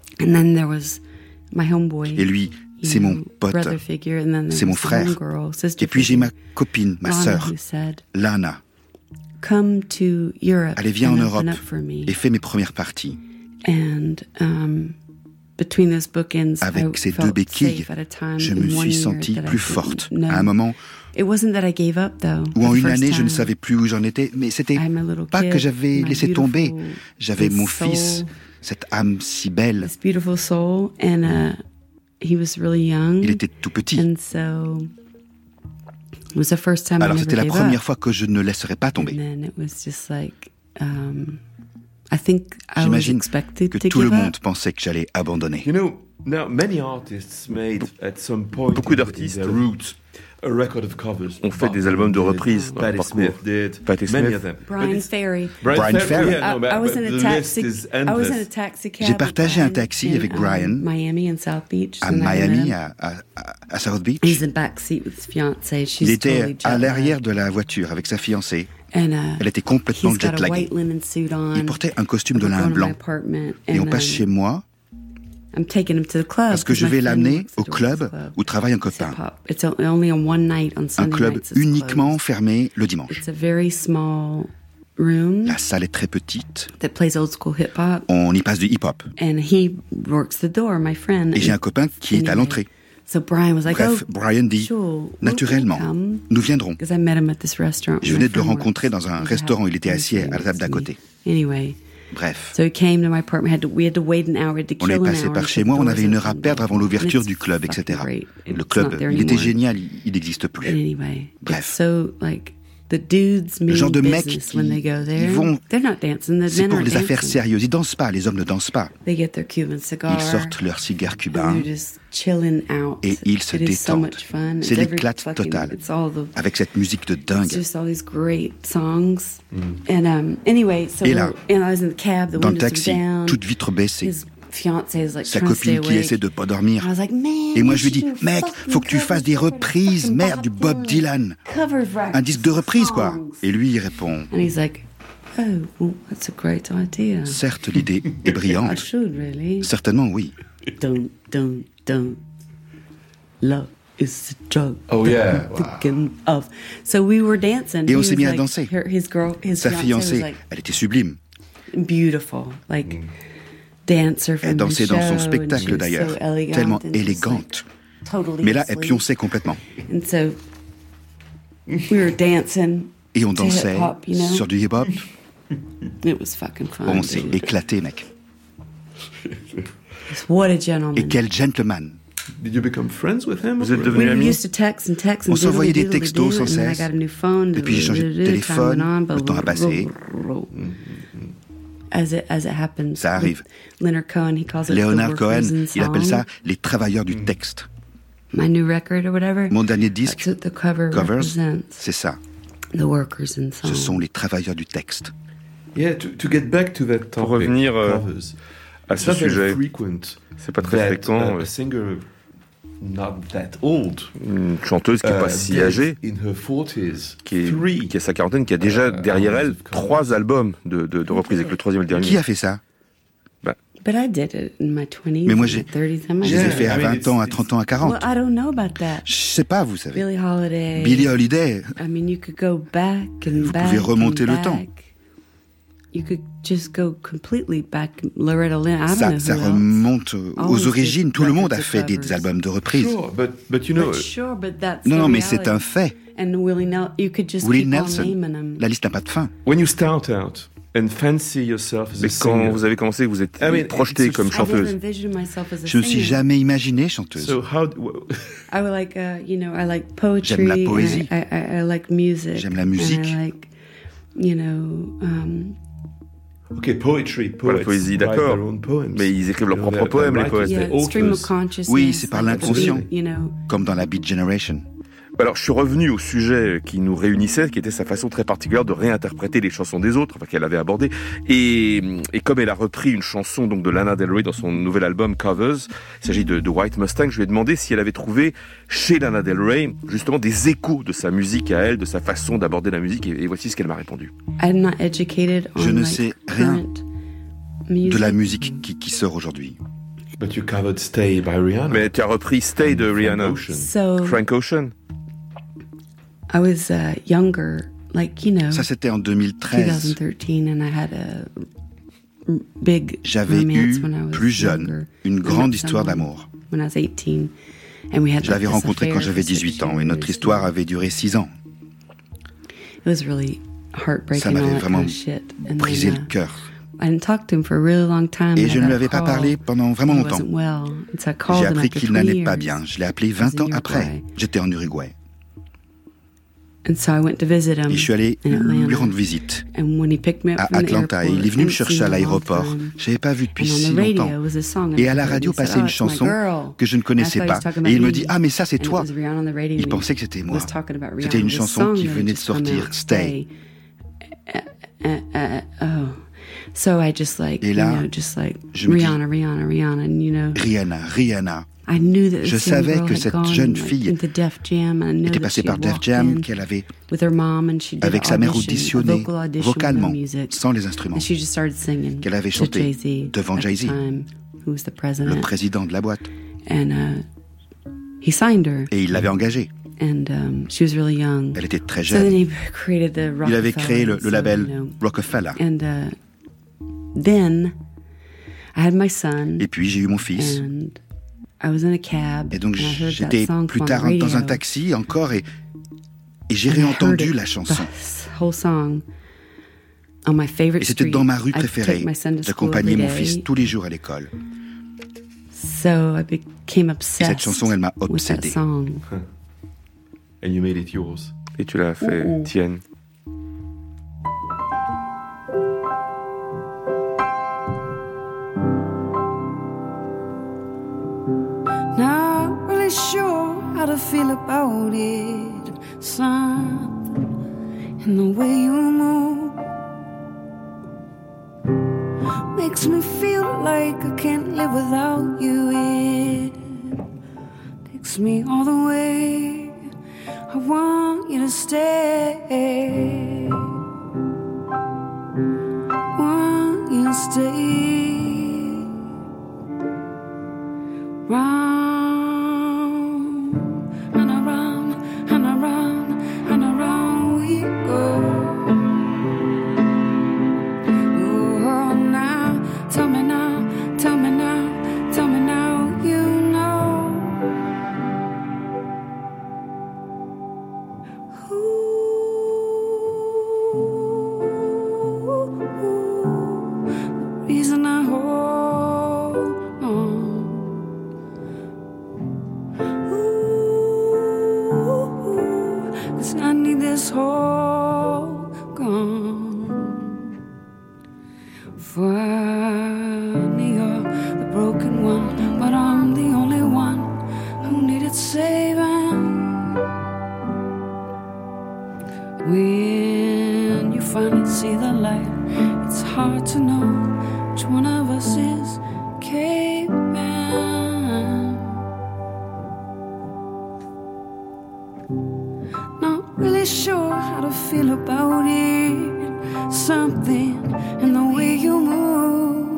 [SPEAKER 3] Et lui, c'est mon pote, c'est mon frère. Et puis j'ai ma copine, ma sœur, Lana. Allez, viens en Europe et fais mes premières parties. Avec ces deux béquilles, je me suis sentie plus forte. À un moment où en une année, je ne savais plus où j'en étais, mais c'était pas que j'avais laissé tomber. J'avais mon fils, cette âme si belle. Il était tout petit. Alors c'était la première fois que je ne laisserais pas tomber. J'imagine que tout le monde pensait que j'allais abandonner.
[SPEAKER 2] Beaucoup d'artistes ont fait des albums de reprises.
[SPEAKER 4] Patti Smith did.
[SPEAKER 2] Patti Smith.
[SPEAKER 1] Brian Ferry.
[SPEAKER 3] Brian Ferry.
[SPEAKER 4] Yeah, no,
[SPEAKER 1] I was in a
[SPEAKER 4] the
[SPEAKER 1] taxi.
[SPEAKER 4] list is
[SPEAKER 1] I was in a
[SPEAKER 4] endless.
[SPEAKER 1] taxi cab.
[SPEAKER 3] J'ai partagé un taxi avec Brian
[SPEAKER 1] Miami and South Beach.
[SPEAKER 3] à Miami, à South Beach.
[SPEAKER 1] He's in back seat with his fiancée. She's
[SPEAKER 3] Il était
[SPEAKER 1] totally
[SPEAKER 3] à
[SPEAKER 1] jet-lagged.
[SPEAKER 3] l'arrière de la voiture avec sa fiancée.
[SPEAKER 1] And,
[SPEAKER 3] Elle était complètement
[SPEAKER 1] he's got a
[SPEAKER 3] jet-laguée.
[SPEAKER 1] white linen suit on.
[SPEAKER 3] Il portait un costume de
[SPEAKER 1] We're
[SPEAKER 3] lin
[SPEAKER 1] going to my
[SPEAKER 3] blanc.
[SPEAKER 1] apartment,
[SPEAKER 3] Et on
[SPEAKER 1] and,
[SPEAKER 3] passe chez moi
[SPEAKER 1] I'm taking him to the club
[SPEAKER 3] parce que je
[SPEAKER 1] because my
[SPEAKER 3] vais
[SPEAKER 1] friend
[SPEAKER 3] l'amener
[SPEAKER 1] works
[SPEAKER 3] au
[SPEAKER 1] at the Doors
[SPEAKER 3] club
[SPEAKER 1] Club.
[SPEAKER 3] où travaille un
[SPEAKER 1] It's
[SPEAKER 3] copain.
[SPEAKER 1] hip-hop. It's only on one night on
[SPEAKER 3] Un
[SPEAKER 1] Sunday
[SPEAKER 3] club
[SPEAKER 1] nights it's
[SPEAKER 3] uniquement
[SPEAKER 1] closed.
[SPEAKER 3] fermé le dimanche.
[SPEAKER 1] It's a very small room
[SPEAKER 3] La salle est très petite.
[SPEAKER 1] that plays old school hip-hop.
[SPEAKER 3] On y passe du hip-hop.
[SPEAKER 1] And he works the door, my friend.
[SPEAKER 3] Et j'ai un copain qui est à l'entrée.
[SPEAKER 1] So Brian was like,
[SPEAKER 3] Bref,
[SPEAKER 1] oh,
[SPEAKER 3] Brian dit,
[SPEAKER 1] sure,
[SPEAKER 3] naturellement,
[SPEAKER 1] we'll come.
[SPEAKER 3] nous viendrons.
[SPEAKER 1] Because I met him at this restaurant.
[SPEAKER 3] Je venais de le rencontrer dans un restaurant. Il était assis à la table d'à côté.
[SPEAKER 1] Anyway,
[SPEAKER 3] Bref,
[SPEAKER 1] so he came to my apartment. We had to wait an hour. We had to
[SPEAKER 3] on
[SPEAKER 1] kill
[SPEAKER 3] est
[SPEAKER 1] an
[SPEAKER 3] passé
[SPEAKER 1] hour
[SPEAKER 3] par
[SPEAKER 1] until
[SPEAKER 3] chez
[SPEAKER 1] the
[SPEAKER 3] moi. On
[SPEAKER 1] doors
[SPEAKER 3] avait une heure à
[SPEAKER 1] opened.
[SPEAKER 3] perdre avant l'ouverture
[SPEAKER 1] And
[SPEAKER 3] du
[SPEAKER 1] it's
[SPEAKER 3] club,
[SPEAKER 1] fucking
[SPEAKER 3] etc.
[SPEAKER 1] great.
[SPEAKER 3] Le
[SPEAKER 1] It's
[SPEAKER 3] club,
[SPEAKER 1] not there
[SPEAKER 3] il était
[SPEAKER 1] anymore.
[SPEAKER 3] génial. Il n'existe
[SPEAKER 1] But
[SPEAKER 3] plus.
[SPEAKER 1] anyway,
[SPEAKER 3] Bref.
[SPEAKER 1] it's so like the dudes
[SPEAKER 3] Le
[SPEAKER 1] mean
[SPEAKER 3] genre de mecs
[SPEAKER 1] business
[SPEAKER 3] qui
[SPEAKER 1] when they go there.
[SPEAKER 3] ils vont,
[SPEAKER 1] They're not dancing. The
[SPEAKER 3] c'est
[SPEAKER 1] men
[SPEAKER 3] pour
[SPEAKER 1] are
[SPEAKER 3] les affaires
[SPEAKER 1] dancing.
[SPEAKER 3] sérieuses. Ils dansent pas. Les hommes ne dansent pas.
[SPEAKER 1] They get their Cuban cigar.
[SPEAKER 3] Ils sortent leur cigare
[SPEAKER 1] and
[SPEAKER 3] cubain
[SPEAKER 1] they're just chilling out.
[SPEAKER 3] et ils se
[SPEAKER 1] It is so
[SPEAKER 3] détendent.
[SPEAKER 1] much fun.
[SPEAKER 3] C'est
[SPEAKER 1] It's every
[SPEAKER 3] l'éclate
[SPEAKER 1] fucking-
[SPEAKER 3] totale
[SPEAKER 1] It's all the
[SPEAKER 3] avec cette musique de
[SPEAKER 1] It's
[SPEAKER 3] dingue.
[SPEAKER 1] just all these great songs. And anyway, so
[SPEAKER 3] Et là,
[SPEAKER 1] and I was in the cab, the
[SPEAKER 3] Dans le
[SPEAKER 1] windows
[SPEAKER 3] taxi,
[SPEAKER 1] were down.
[SPEAKER 3] toute vitre baissée.
[SPEAKER 1] His fiancée is like
[SPEAKER 3] Sa
[SPEAKER 1] trying to stay
[SPEAKER 3] copine qui
[SPEAKER 1] awake.
[SPEAKER 3] essaie de pas dormir.
[SPEAKER 1] I was like, man,
[SPEAKER 3] Et moi
[SPEAKER 1] you
[SPEAKER 3] je lui dis,
[SPEAKER 1] should do
[SPEAKER 3] mec,
[SPEAKER 1] fucking
[SPEAKER 3] faut que tu fasses des
[SPEAKER 1] covers
[SPEAKER 3] reprises,
[SPEAKER 1] fucking
[SPEAKER 3] merde, du Bob Dylan.
[SPEAKER 1] Cover
[SPEAKER 3] Un disque de reprise, quoi.
[SPEAKER 1] songs.
[SPEAKER 3] Et lui, il répond,
[SPEAKER 1] And he's like, oh, well, that's a great idea.
[SPEAKER 3] certes, l'idée est
[SPEAKER 1] I
[SPEAKER 3] brillante.
[SPEAKER 1] should really.
[SPEAKER 3] Certainement, oui.
[SPEAKER 1] Don't. Love is a drug.
[SPEAKER 4] Oh, yeah.
[SPEAKER 1] that I'm thinking of. So we were dancing.
[SPEAKER 3] Et on
[SPEAKER 1] He
[SPEAKER 3] s'est
[SPEAKER 1] was
[SPEAKER 3] mis à
[SPEAKER 1] like-
[SPEAKER 3] danser.
[SPEAKER 1] His
[SPEAKER 3] Sa
[SPEAKER 1] fiancée was
[SPEAKER 3] fiancée,
[SPEAKER 1] like
[SPEAKER 3] elle était sublime.
[SPEAKER 1] beautiful, like dancer from
[SPEAKER 3] Elle dansait
[SPEAKER 1] his
[SPEAKER 3] dans son
[SPEAKER 1] show, and she
[SPEAKER 3] spectacle
[SPEAKER 1] was
[SPEAKER 3] d'ailleurs,
[SPEAKER 1] so elegant
[SPEAKER 3] tellement
[SPEAKER 1] and just,
[SPEAKER 3] élégante.
[SPEAKER 1] like, totally
[SPEAKER 3] Mais là, elle
[SPEAKER 1] asleep.
[SPEAKER 3] pionçait complètement.
[SPEAKER 1] And so we were dancing.
[SPEAKER 3] Et on
[SPEAKER 1] to
[SPEAKER 3] dansait
[SPEAKER 1] hip-hop, you know?
[SPEAKER 3] sur du hip-hop.
[SPEAKER 1] It was fucking fun.
[SPEAKER 3] On s'est
[SPEAKER 1] dude.
[SPEAKER 3] éclaté, mec.
[SPEAKER 1] What a gentleman.
[SPEAKER 3] Et quel gentleman.
[SPEAKER 4] Did you become friends with him?
[SPEAKER 2] Vous êtes
[SPEAKER 1] We
[SPEAKER 2] devenus amis?
[SPEAKER 1] used to text and text and
[SPEAKER 3] On s'envoyait des
[SPEAKER 1] doodle-doo,
[SPEAKER 3] textos sans
[SPEAKER 1] and then I
[SPEAKER 3] cesse.
[SPEAKER 1] got a new phone.
[SPEAKER 3] Et puis j'ai changé de
[SPEAKER 1] Time
[SPEAKER 3] téléphone,
[SPEAKER 1] went on,
[SPEAKER 3] le temps a passé.
[SPEAKER 1] As it happens.
[SPEAKER 3] Ça arrive.
[SPEAKER 1] Leonard Cohen, he calls it
[SPEAKER 3] Léonard
[SPEAKER 1] the
[SPEAKER 3] Cohen,
[SPEAKER 1] workers in
[SPEAKER 3] il appelle ça
[SPEAKER 1] song.
[SPEAKER 3] les travailleurs du texte.
[SPEAKER 1] My new record or whatever.
[SPEAKER 3] Mon dernier disque,
[SPEAKER 1] That's what the cover
[SPEAKER 3] Covers,
[SPEAKER 1] represents.
[SPEAKER 3] c'est ça.
[SPEAKER 1] The workers in song.
[SPEAKER 3] Ce sont les travailleurs du texte.
[SPEAKER 4] Yeah, to get back to that topic.
[SPEAKER 2] Pour revenir,
[SPEAKER 4] covers,
[SPEAKER 2] à
[SPEAKER 4] it's
[SPEAKER 2] ce
[SPEAKER 4] not very
[SPEAKER 2] sujet.
[SPEAKER 4] frequent
[SPEAKER 2] C'est pas très
[SPEAKER 4] that,
[SPEAKER 2] fréquent.
[SPEAKER 4] a singer not that old,
[SPEAKER 2] Une chanteuse qui n'est pas si
[SPEAKER 4] dead
[SPEAKER 2] âgée,
[SPEAKER 4] in her 40s,
[SPEAKER 2] qui a sa quarantaine, qui a déjà derrière elle 3 albums de reprises, avec le troisième et le dernier.
[SPEAKER 3] Qui a fait ça?
[SPEAKER 1] But I did it in my 20s,
[SPEAKER 3] Mais moi,
[SPEAKER 1] and
[SPEAKER 3] j'ai-
[SPEAKER 1] my 30s, and my
[SPEAKER 3] Je les ai
[SPEAKER 4] Yeah,
[SPEAKER 3] fait à
[SPEAKER 4] I mean,
[SPEAKER 3] 20 ans, à
[SPEAKER 4] it's-
[SPEAKER 3] 30 ans, à 40.
[SPEAKER 1] Well, I don't know about that.
[SPEAKER 3] Je sais pas, vous savez.
[SPEAKER 1] Billie Holiday.
[SPEAKER 3] Billie Holiday,
[SPEAKER 1] I mean, you could go back and
[SPEAKER 3] Vous
[SPEAKER 1] back
[SPEAKER 3] pouvez remonter
[SPEAKER 1] and
[SPEAKER 3] le
[SPEAKER 1] back.
[SPEAKER 3] temps.
[SPEAKER 1] You could just go completely back. Loretta Lynn, I don't know
[SPEAKER 3] ça
[SPEAKER 1] who else.
[SPEAKER 3] remonte
[SPEAKER 1] Always
[SPEAKER 3] aux origines.
[SPEAKER 1] did
[SPEAKER 3] Tout le monde a
[SPEAKER 1] records
[SPEAKER 3] fait
[SPEAKER 1] of
[SPEAKER 3] des
[SPEAKER 1] covers.
[SPEAKER 3] albums de reprise.
[SPEAKER 4] sure, but you know,
[SPEAKER 1] But sure, but that's
[SPEAKER 3] Non,
[SPEAKER 1] the
[SPEAKER 3] non, mais c'est un
[SPEAKER 1] reality.
[SPEAKER 3] fait.
[SPEAKER 1] And Willie Nelson, you could just
[SPEAKER 3] Willie
[SPEAKER 1] keep on
[SPEAKER 3] Nelson,
[SPEAKER 1] naming them.
[SPEAKER 3] la liste n'a pas de fin.
[SPEAKER 4] when you start out and fancy yourself as
[SPEAKER 2] Mais
[SPEAKER 4] a singer,
[SPEAKER 2] quand vous avez commencé, vous êtes
[SPEAKER 4] I mean,
[SPEAKER 2] projeté
[SPEAKER 4] it's a-
[SPEAKER 2] comme
[SPEAKER 1] I never
[SPEAKER 2] chanteuse.
[SPEAKER 1] envisioned myself as a
[SPEAKER 3] Je ne me suis
[SPEAKER 1] singer.
[SPEAKER 3] jamais imaginé chanteuse.
[SPEAKER 4] so how?
[SPEAKER 1] I would like, I like poetry.
[SPEAKER 3] J'aime la poésie.
[SPEAKER 1] and I like music.
[SPEAKER 3] J'aime la musique.
[SPEAKER 1] And I like,
[SPEAKER 4] Okay, poetry,
[SPEAKER 2] Voilà,
[SPEAKER 4] poets
[SPEAKER 2] poésie,
[SPEAKER 4] write
[SPEAKER 2] d'accord.
[SPEAKER 4] their own poems.
[SPEAKER 2] Mais ils écrivent leurs
[SPEAKER 4] You know,
[SPEAKER 2] propres
[SPEAKER 4] they're
[SPEAKER 2] poèmes, les
[SPEAKER 4] writers,
[SPEAKER 2] poètes.
[SPEAKER 1] yeah,
[SPEAKER 4] they're
[SPEAKER 1] stream of
[SPEAKER 4] authors.
[SPEAKER 1] consciousness.
[SPEAKER 3] Oui, c'est par
[SPEAKER 1] like,
[SPEAKER 3] l'inconscient.
[SPEAKER 1] You know,
[SPEAKER 3] Comme dans la Beat Generation.
[SPEAKER 2] Alors, je suis revenu au sujet qui nous réunissait, qui était sa façon très particulière de réinterpréter les chansons des autres, qu'elle avait abordées. Et comme elle a repris une chanson donc de Lana Del Rey dans son nouvel album Covers, il s'agit de White Mustang, je lui ai demandé si elle avait trouvé chez Lana Del Rey justement des échos de sa musique à elle, de sa façon d'aborder la musique. Et voici ce qu'elle m'a répondu.
[SPEAKER 3] Je ne sais rien de la musique qui sort aujourd'hui.
[SPEAKER 4] But you covered Stay by Rihanna.
[SPEAKER 2] Mais tu as repris Stay de Rihanna. Frank Ocean.
[SPEAKER 1] I was younger, like, you know.
[SPEAKER 3] Ça, c'était en 2013.
[SPEAKER 1] 2013, and I had a big
[SPEAKER 3] J'avais eu, plus jeune, une grande histoire d'amour.
[SPEAKER 1] When I was 18, and we had
[SPEAKER 3] Je l'avais rencontré quand j'avais 18 ans, et notre histoire avait duré 6 ans.
[SPEAKER 1] It was really heartbreaking.
[SPEAKER 3] Ça m'avait vraiment brisé le cœur.
[SPEAKER 1] I didn't talk to him for a really long time.
[SPEAKER 3] Et je ne lui avais pas parlé pendant vraiment longtemps. J'ai appris qu'il n'allait pas bien. Je l'ai appelé 20 ans après. J'étais en Uruguay. Et je suis allé lui rendre visite à Atlanta. Et il est venu me chercher à l'aéroport. Je n'avais pas vu depuis si longtemps. Et à la radio passait une chanson que je ne connaissais pas. Et il me dit « Ah, mais ça, c'est toi !» Il pensait que c'était moi. C'était une chanson qui venait de sortir, Stay.
[SPEAKER 1] So I just like,
[SPEAKER 3] et là, je me
[SPEAKER 1] Rihanna, Rihanna, you know.
[SPEAKER 3] Rihanna. Je savais que cette jeune fille était passée par Def Jam, qu'elle avait, avec sa mère, auditionné vocalement, sans les instruments, qu'elle avait chanté devant Jay-Z, le président de la boîte. Et il l'avait engagée. Elle était très jeune. Il avait créé le label Rockefeller. Et puis j'ai eu mon fils. Et donc j'étais plus tard dans un taxi encore et j'ai réentendu la chanson. Et c'était dans ma rue préférée. J'accompagnais mon fils tous les jours à l'école. Et cette chanson, elle m'a obsédé.
[SPEAKER 4] And you made it yours.
[SPEAKER 2] Et tu l'as fait tienne.
[SPEAKER 5] Not really sure how to feel about it. Something in the way you move makes me feel like I can't live without you. It takes me all the way. I want you to stay. Want you to stay. Round and around and around and around we go. Oh, now, tell me now, tell me now, tell me now, you know. The reason I hold on. I need this hole gone. Funny, you're the broken one, but I'm the only one who needed saving. When you finally see the light, it's hard to know which one of us is caving. Really sure how to feel about it. Something in the way you move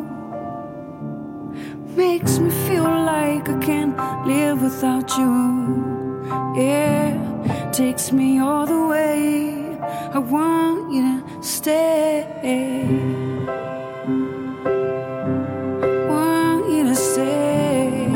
[SPEAKER 5] makes me feel like I can't live without you. Yeah, takes me all the way. I want you to stay. Want you to stay.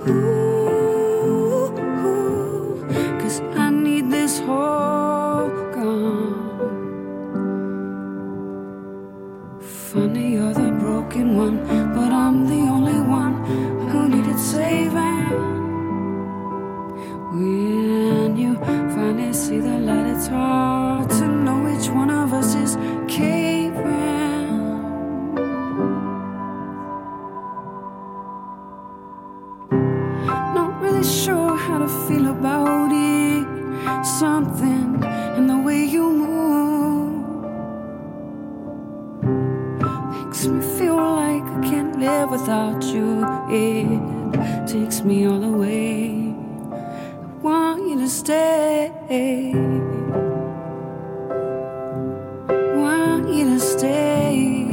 [SPEAKER 5] 'cause I need this hole gone. Funny, you're the broken one, but I'm the only one who needed saving. When you finally see the light, it's hard to know which one of us is caving. Not really sure how to feel about it. Something in the way you move makes me feel like I can't live without you. It takes me all the way. I want you to stay. Want you to stay.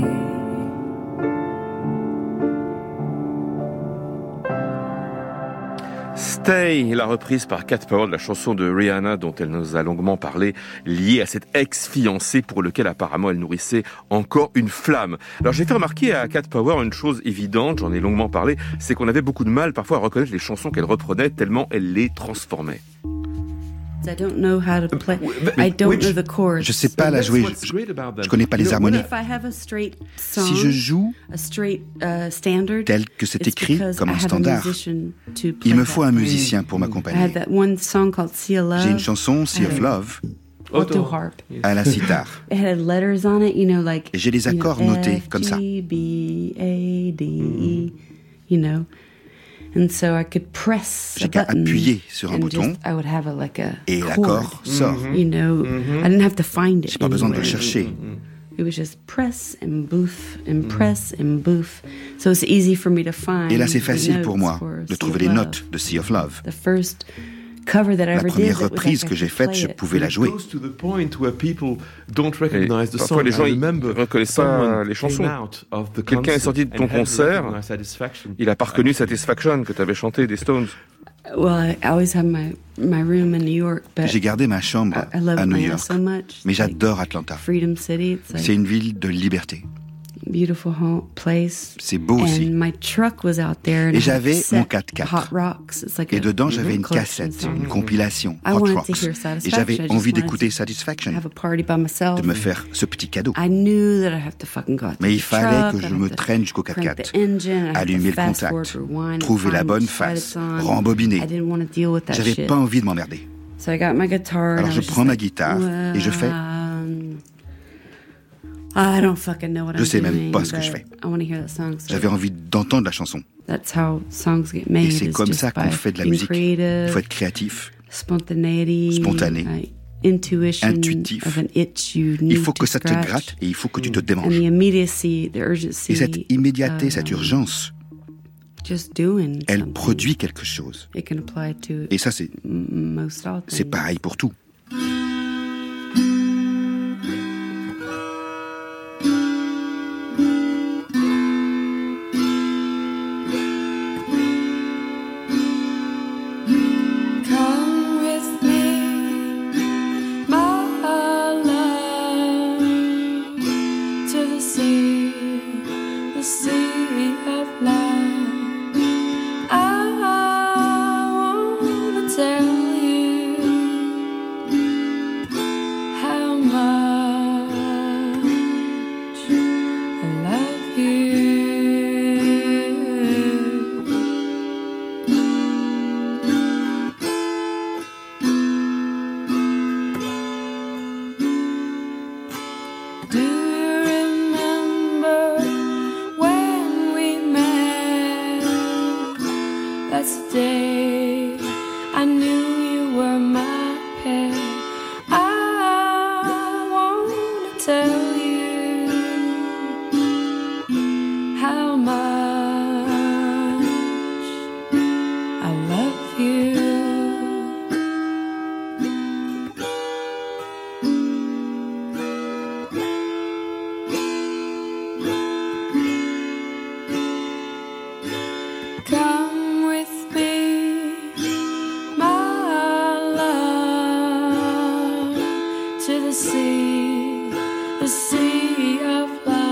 [SPEAKER 2] Stay, la reprise par Cat Power de la chanson de Rihanna dont elle nous a longuement parlé, liée à cet ex-fiancé pour lequel apparemment elle nourrissait encore une flamme. Alors j'ai fait remarquer à Cat Power une chose évidente, j'en ai longuement parlé, c'est qu'on avait beaucoup de mal parfois à reconnaître les chansons qu'elle reprenait tellement elle les transformait.
[SPEAKER 1] I don't know how to play. I don't know the chords.
[SPEAKER 3] Je sais pas la jouer. Je connais pas les harmonies. Si je joue tel que c'est écrit comme un standard, il me faut un musicien pour m'accompagner. J'ai une chanson, Sea of Love, à la sitar. Et j'ai les accords notés comme ça. J'ai qu'à appuyer sur un bouton et l'accord sort. J'ai pas besoin de le chercher.
[SPEAKER 1] It was just press and boof and press and boof. So it's easy for me to find.
[SPEAKER 3] Et là, c'est facile pour moi de trouver les notes de Sea of Love. La première reprise que j'ai faite, je pouvais la jouer.
[SPEAKER 2] Parfois, les gens ne reconnaissent pas les chansons. Quelqu'un est sorti de ton concert, il n'a pas reconnu Satisfaction que tu avais chanté des Stones.
[SPEAKER 3] J'ai gardé ma chambre à New York, mais j'adore Atlanta. C'est une ville de liberté. C'est beau aussi. Et j'avais mon 4x4. Et dedans, j'avais une cassette, une compilation, Hot Rocks. Et j'avais envie d'écouter Satisfaction, de me faire ce petit cadeau. Mais il fallait que je me traîne jusqu'au 4x4, allumer le contact, trouver la bonne face, rembobiner. J'avais pas envie de m'emmerder. Alors je prends ma guitare et je fais... Je sais même pas ce que je fais. J'avais envie d'entendre la chanson. Et c'est comme ça qu'on fait de la musique. Il faut être créatif, spontané, intuitif. Il faut que ça te gratte et il faut que tu te démanges. Et cette immédiateté, cette urgence, elle produit quelque chose. Et ça, c'est pareil pour tout.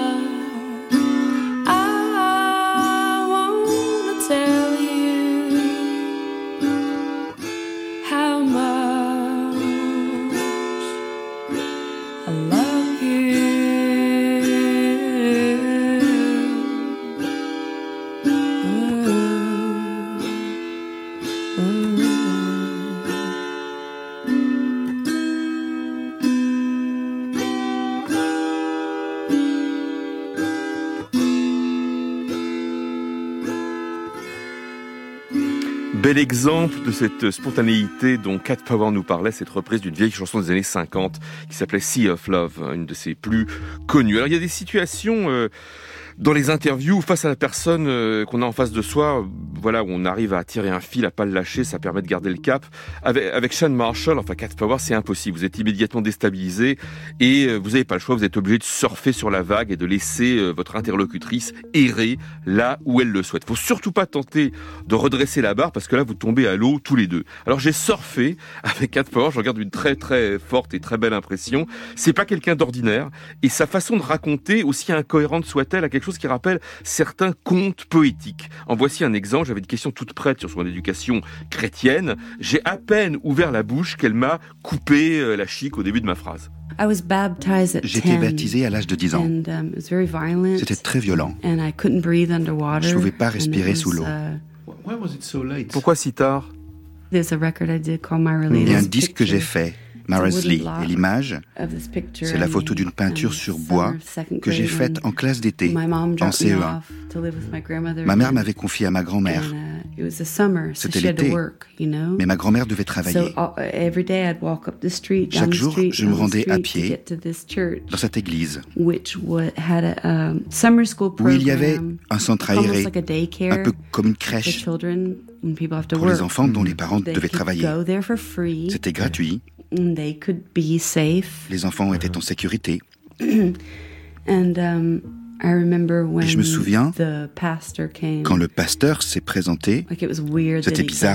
[SPEAKER 5] I wanna tell you
[SPEAKER 2] Bel exemple de cette spontanéité dont Cat Power nous parlait, cette reprise d'une vieille chanson des années 50 qui s'appelait Sea of Love, une de ses plus connues. Alors il y a des situations dans les interviews face à la personne qu'on a en face de soi, voilà, où on arrive à tirer un fil, à pas le lâcher, ça permet de garder le cap. Avec Sean Marshall, enfin Cat Power, c'est impossible. Vous êtes immédiatement déstabilisé et vous n'avez pas le choix, vous êtes obligé de surfer sur la vague et de laisser votre interlocutrice errer là où elle le souhaite. Faut surtout pas tenter de redresser la barre parce que là vous tombez à l'eau tous les deux. Alors j'ai surfé avec Cat Power, je regarde une très très forte et très belle impression. C'est pas quelqu'un d'ordinaire et sa façon de raconter, aussi incohérente soit-elle, a quelque chose qui rappelle certains contes poétiques. En voici un exemple. J'avais une question toute prête sur son éducation chrétienne. J'ai à peine ouvert la bouche qu'elle m'a coupé la chic au début de ma phrase.
[SPEAKER 3] J'étais baptisée à l'âge de 10 ans. C'était très violent. Je ne pouvais pas respirer sous l'eau.
[SPEAKER 2] Pourquoi si tard?
[SPEAKER 3] Il y a un disque que j'ai fait, Mara's Lee, et l'image, c'est la photo d'une peinture sur bois que j'ai faite en classe d'été, en CE1. Ma mère m'avait confié à ma grand-mère. C'était l'été, mais ma grand-mère devait travailler. Chaque jour, je me rendais à pied dans cette église, où il y avait un centre aéré, un peu comme une crèche, pour les enfants dont les parents devaient travailler. C'était gratuit. Les enfants étaient en sécurité. Et je me souviens, quand le pasteur s'est présenté, c'était bizarre.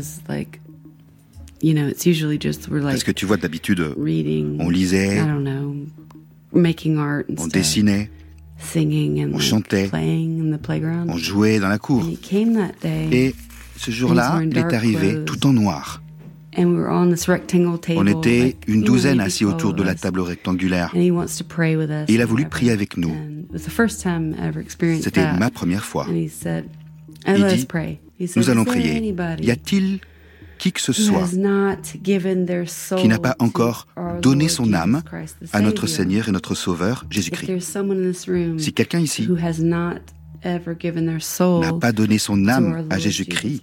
[SPEAKER 3] Parce que tu vois, d'habitude, on lisait, on dessinait, on chantait, on jouait dans la cour. Et ce jour-là, il est arrivé tout en noir. On était une douzaine assis autour de la table rectangulaire. Et il a voulu prier avec nous. C'était ma première fois. Il dit, nous allons prier. Y a-t-il qui que ce soit qui n'a pas encore donné son âme à notre Seigneur et notre Sauveur, Jésus-Christ? Si quelqu'un ici n'a pas donné son âme à Jésus-Christ,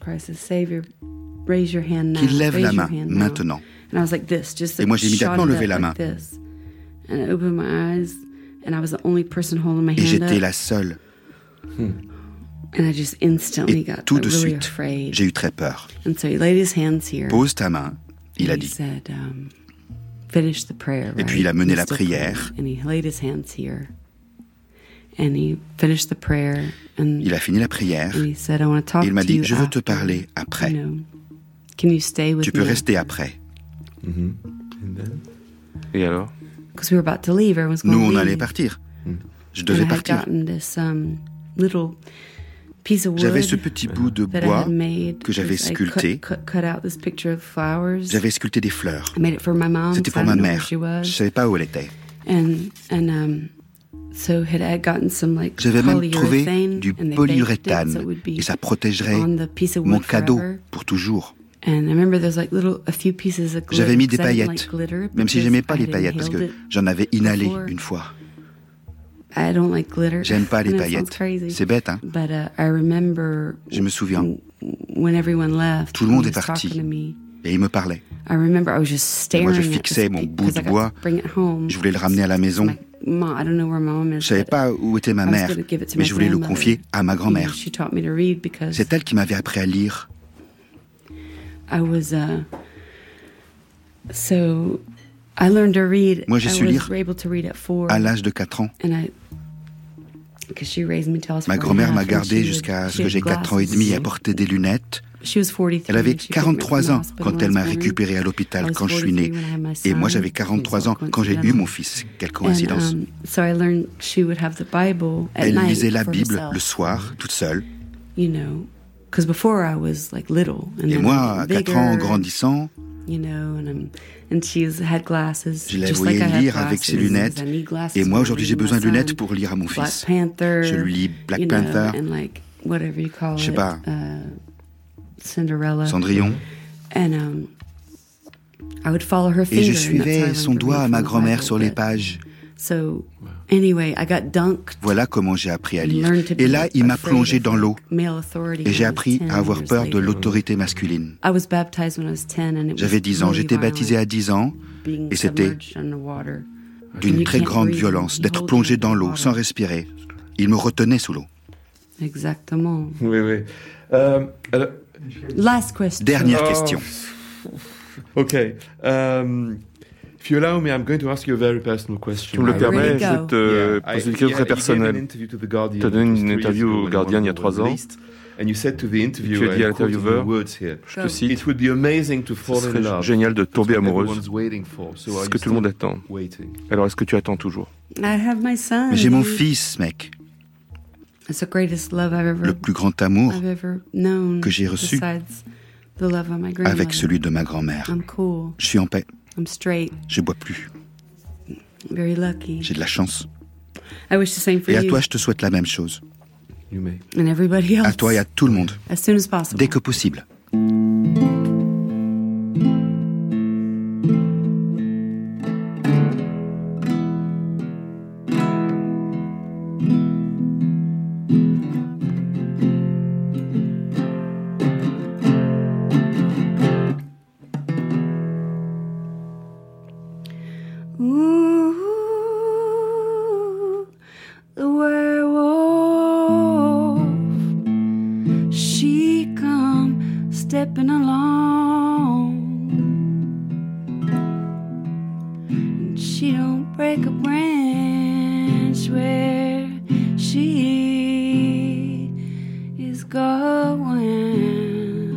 [SPEAKER 3] qu'il lève la main maintenant. Et moi, j'ai immédiatement levé la main. Et j'étais la seule. Et tout de suite, j'ai eu très peur. Pose ta main, il a dit. Et puis il a mené la prière. Il a fini la prière. Et il m'a dit, je veux te parler après. Tu peux rester après.
[SPEAKER 2] Et alors?
[SPEAKER 3] Nous, on allait partir. Je devais partir. J'avais ce petit bout de bois que j'avais sculpté. J'avais sculpté des fleurs. C'était pour ma mère. Je ne savais pas où elle était. J'avais même trouvé du polyuréthane et ça protégerait mon cadeau pour toujours. J'avais mis des paillettes, même si j'aimais pas les paillettes parce que j'en avais inhalé une fois. J'aime pas les paillettes. C'est bête, hein? Je me souviens. Tout le monde est parti et il me parlait. Et moi, je fixais mon bout de bois. Je voulais le ramener à la maison. Je savais pas où était ma mère, mais je voulais le confier à ma grand-mère. C'est elle qui m'avait appris à lire. Moi, j'ai su lire à l'âge de 4 ans. Ma grand-mère m'a gardé jusqu'à ce que j'ai 4 ans et demi à porter des lunettes. Elle avait 43 ans quand elle m'a récupéré à l'hôpital quand je suis né. Et moi, j'avais 43 ans quand j'ai eu mon fils. Quelle coïncidence. Elle lisait la Bible le soir, toute seule. Et moi, à 4 ans, en grandissant, je la voyais lire avec ses lunettes. Et moi, aujourd'hui, j'ai besoin de lunettes pour lire à mon fils. Je lui lis Black Panther, je sais pas, Cendrillon. Et je suivais son doigt à ma grand-mère sur les pages. Voilà comment j'ai appris à lire. Et là, il m'a plongé dans l'eau. Et j'ai appris à avoir peur de l'autorité masculine. J'avais 10 ans. J'étais baptisé à 10 ans. Et c'était d'une très grande violence d'être plongé dans l'eau sans respirer. Il me retenait sous l'eau.
[SPEAKER 1] Exactement.
[SPEAKER 4] Oui.
[SPEAKER 1] Last question.
[SPEAKER 3] Dernière question.
[SPEAKER 4] Okay. If you allow me, I'm going to ask you a very personal question.
[SPEAKER 2] Tu me le permets, je vais te poser une question très personnelle. Tu as donné une interview au Guardian il y a 3 ans.
[SPEAKER 4] And you said to the interviewer,
[SPEAKER 2] tu as dit à l'intervieweur, je te cite, ce serait génial de tomber amoureuse. C'est ce que tout le monde attend. Alors est-ce que tu attends toujours?
[SPEAKER 3] Mais j'ai mon fils, mec. Le plus grand amour que j'ai reçu avec celui de ma grand-mère. Je suis en paix. Je bois plus. J'ai de la chance. Et à toi, je te souhaite la même chose. À toi et à tout le monde. Dès que possible.
[SPEAKER 1] Stepping along, and she don't break a branch where she is going.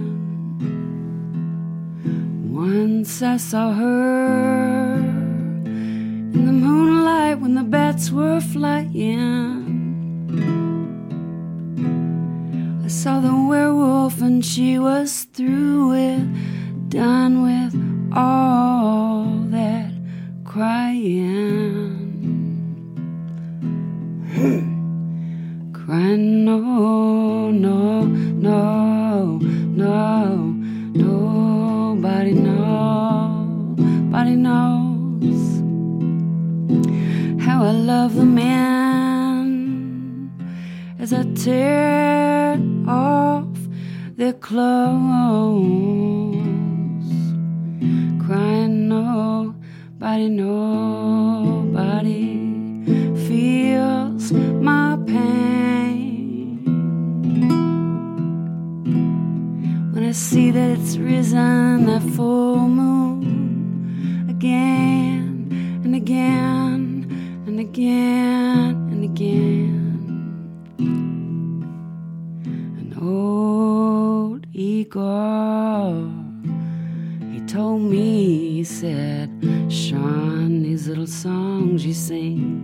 [SPEAKER 1] Once I saw her in the moonlight when the bats were flying. I saw the werewolf and she was through with, done with all that crying. Crying, no, no, no, no, nobody knows how I love the man as I tear off their clothes, crying, nobody feels my pain. When I see that it's risen, that full moon, again and again and again and again. Old Igor, he told me, he said, Sean, these little songs you sing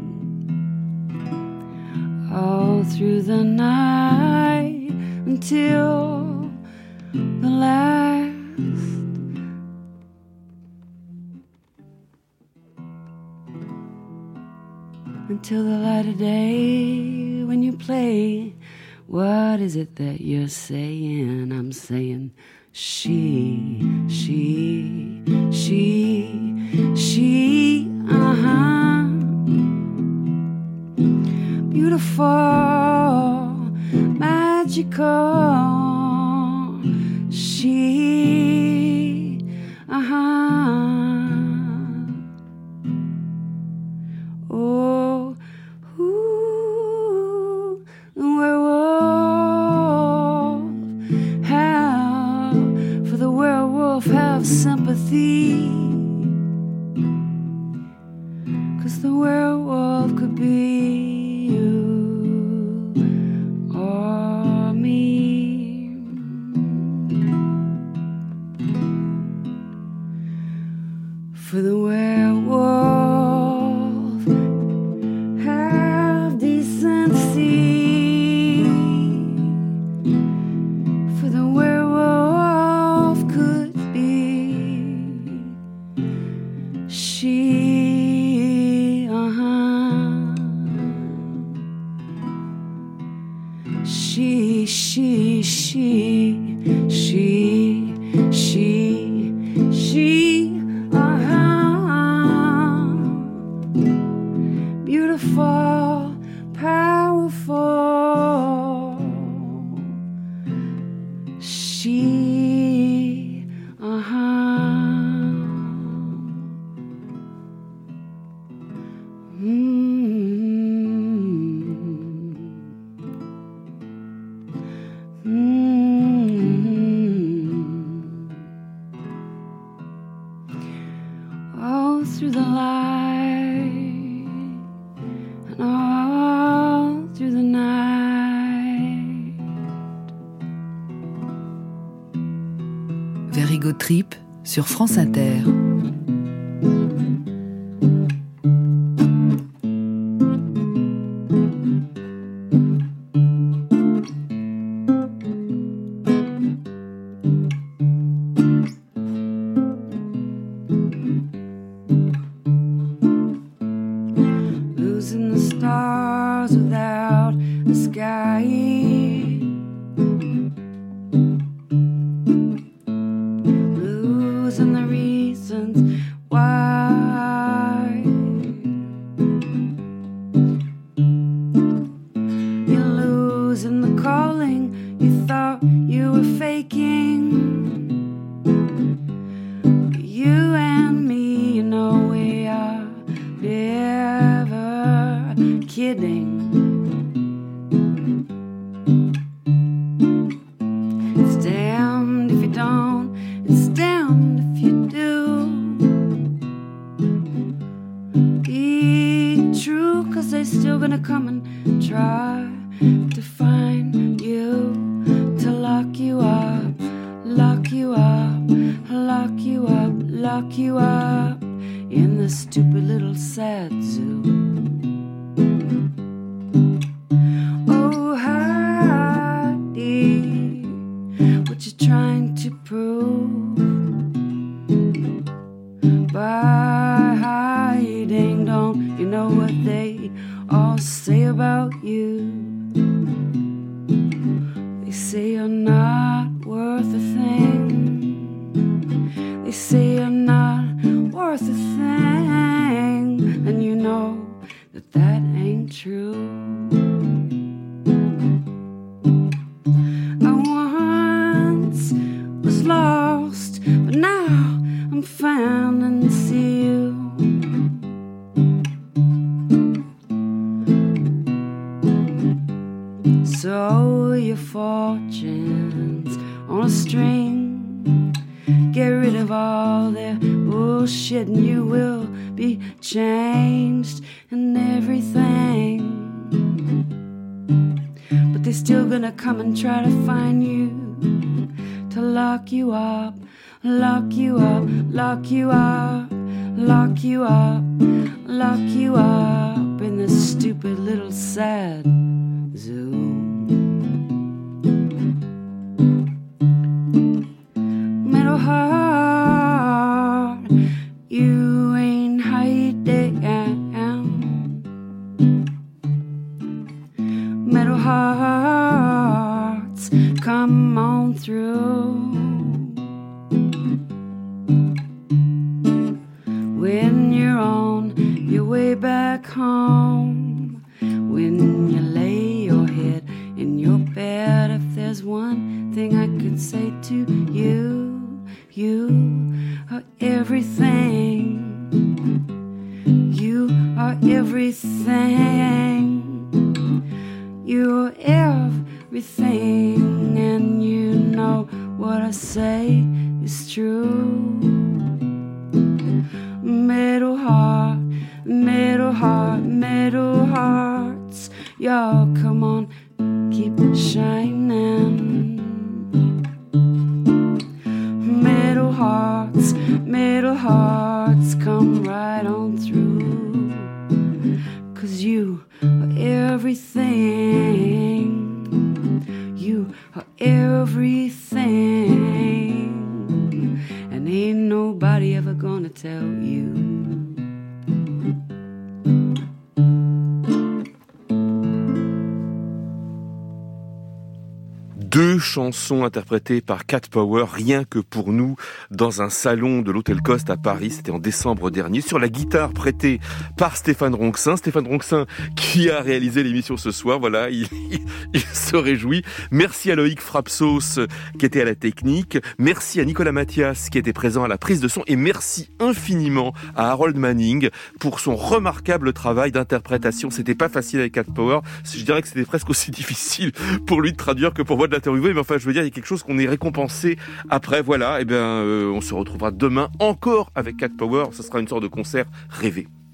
[SPEAKER 1] all through the night until the last. Until the light of day when you play. What is it that you're saying? I'm saying she, beautiful, magical, she, oh, the werewolf, for the werewolf have sympathy, 'cause the werewolf could be you or me. For the werewolf have decency, for the werewolf could be she, she through the light and all through the night.
[SPEAKER 6] Very Good Trip sur France Inter.
[SPEAKER 1] So your fortunes on a string, get rid of all their bullshit and you will be changed and everything. But they're still gonna come and try to find you, to lock you up, lock you up, lock you up, lock you up, lock you up in this stupid little sad zoo. Metal heart, you ain't hiding. Metal hearts, come on through. When you're on your way back home, when you lay your head in your bed, if there's one thing I could say to you, you are everything. You are everything. You're everything, and you know what I say is true. Metal heart, metal heart, metal hearts, y'all come on, keep shining. Metal hearts, come right on through, 'cause you are everything. You are everything, and ain't nobody ever gonna tell you.
[SPEAKER 2] Deux chansons interprétées par Cat Power, rien que pour nous, dans un salon de l'Hôtel Coste à Paris. C'était en décembre dernier, sur la guitare prêtée par Stéphane Ronxin. Stéphane Ronxin qui a réalisé l'émission ce soir. Voilà, il se réjouit. Merci à Loïc Frapsos qui était à la technique. Merci à Nicolas Mathias qui était présent à la prise de son. Et merci infiniment à Harold Manning pour son remarquable travail d'interprétation. C'était pas facile avec Cat Power. Je dirais que c'était presque aussi difficile pour lui de traduire que pour moi de l'interviewer. mais enfin, je veux dire, il y a quelque chose qu'on est récompensé après. Voilà, on se retrouvera demain encore avec Cat Power. Ce sera une sorte de concert rêvé.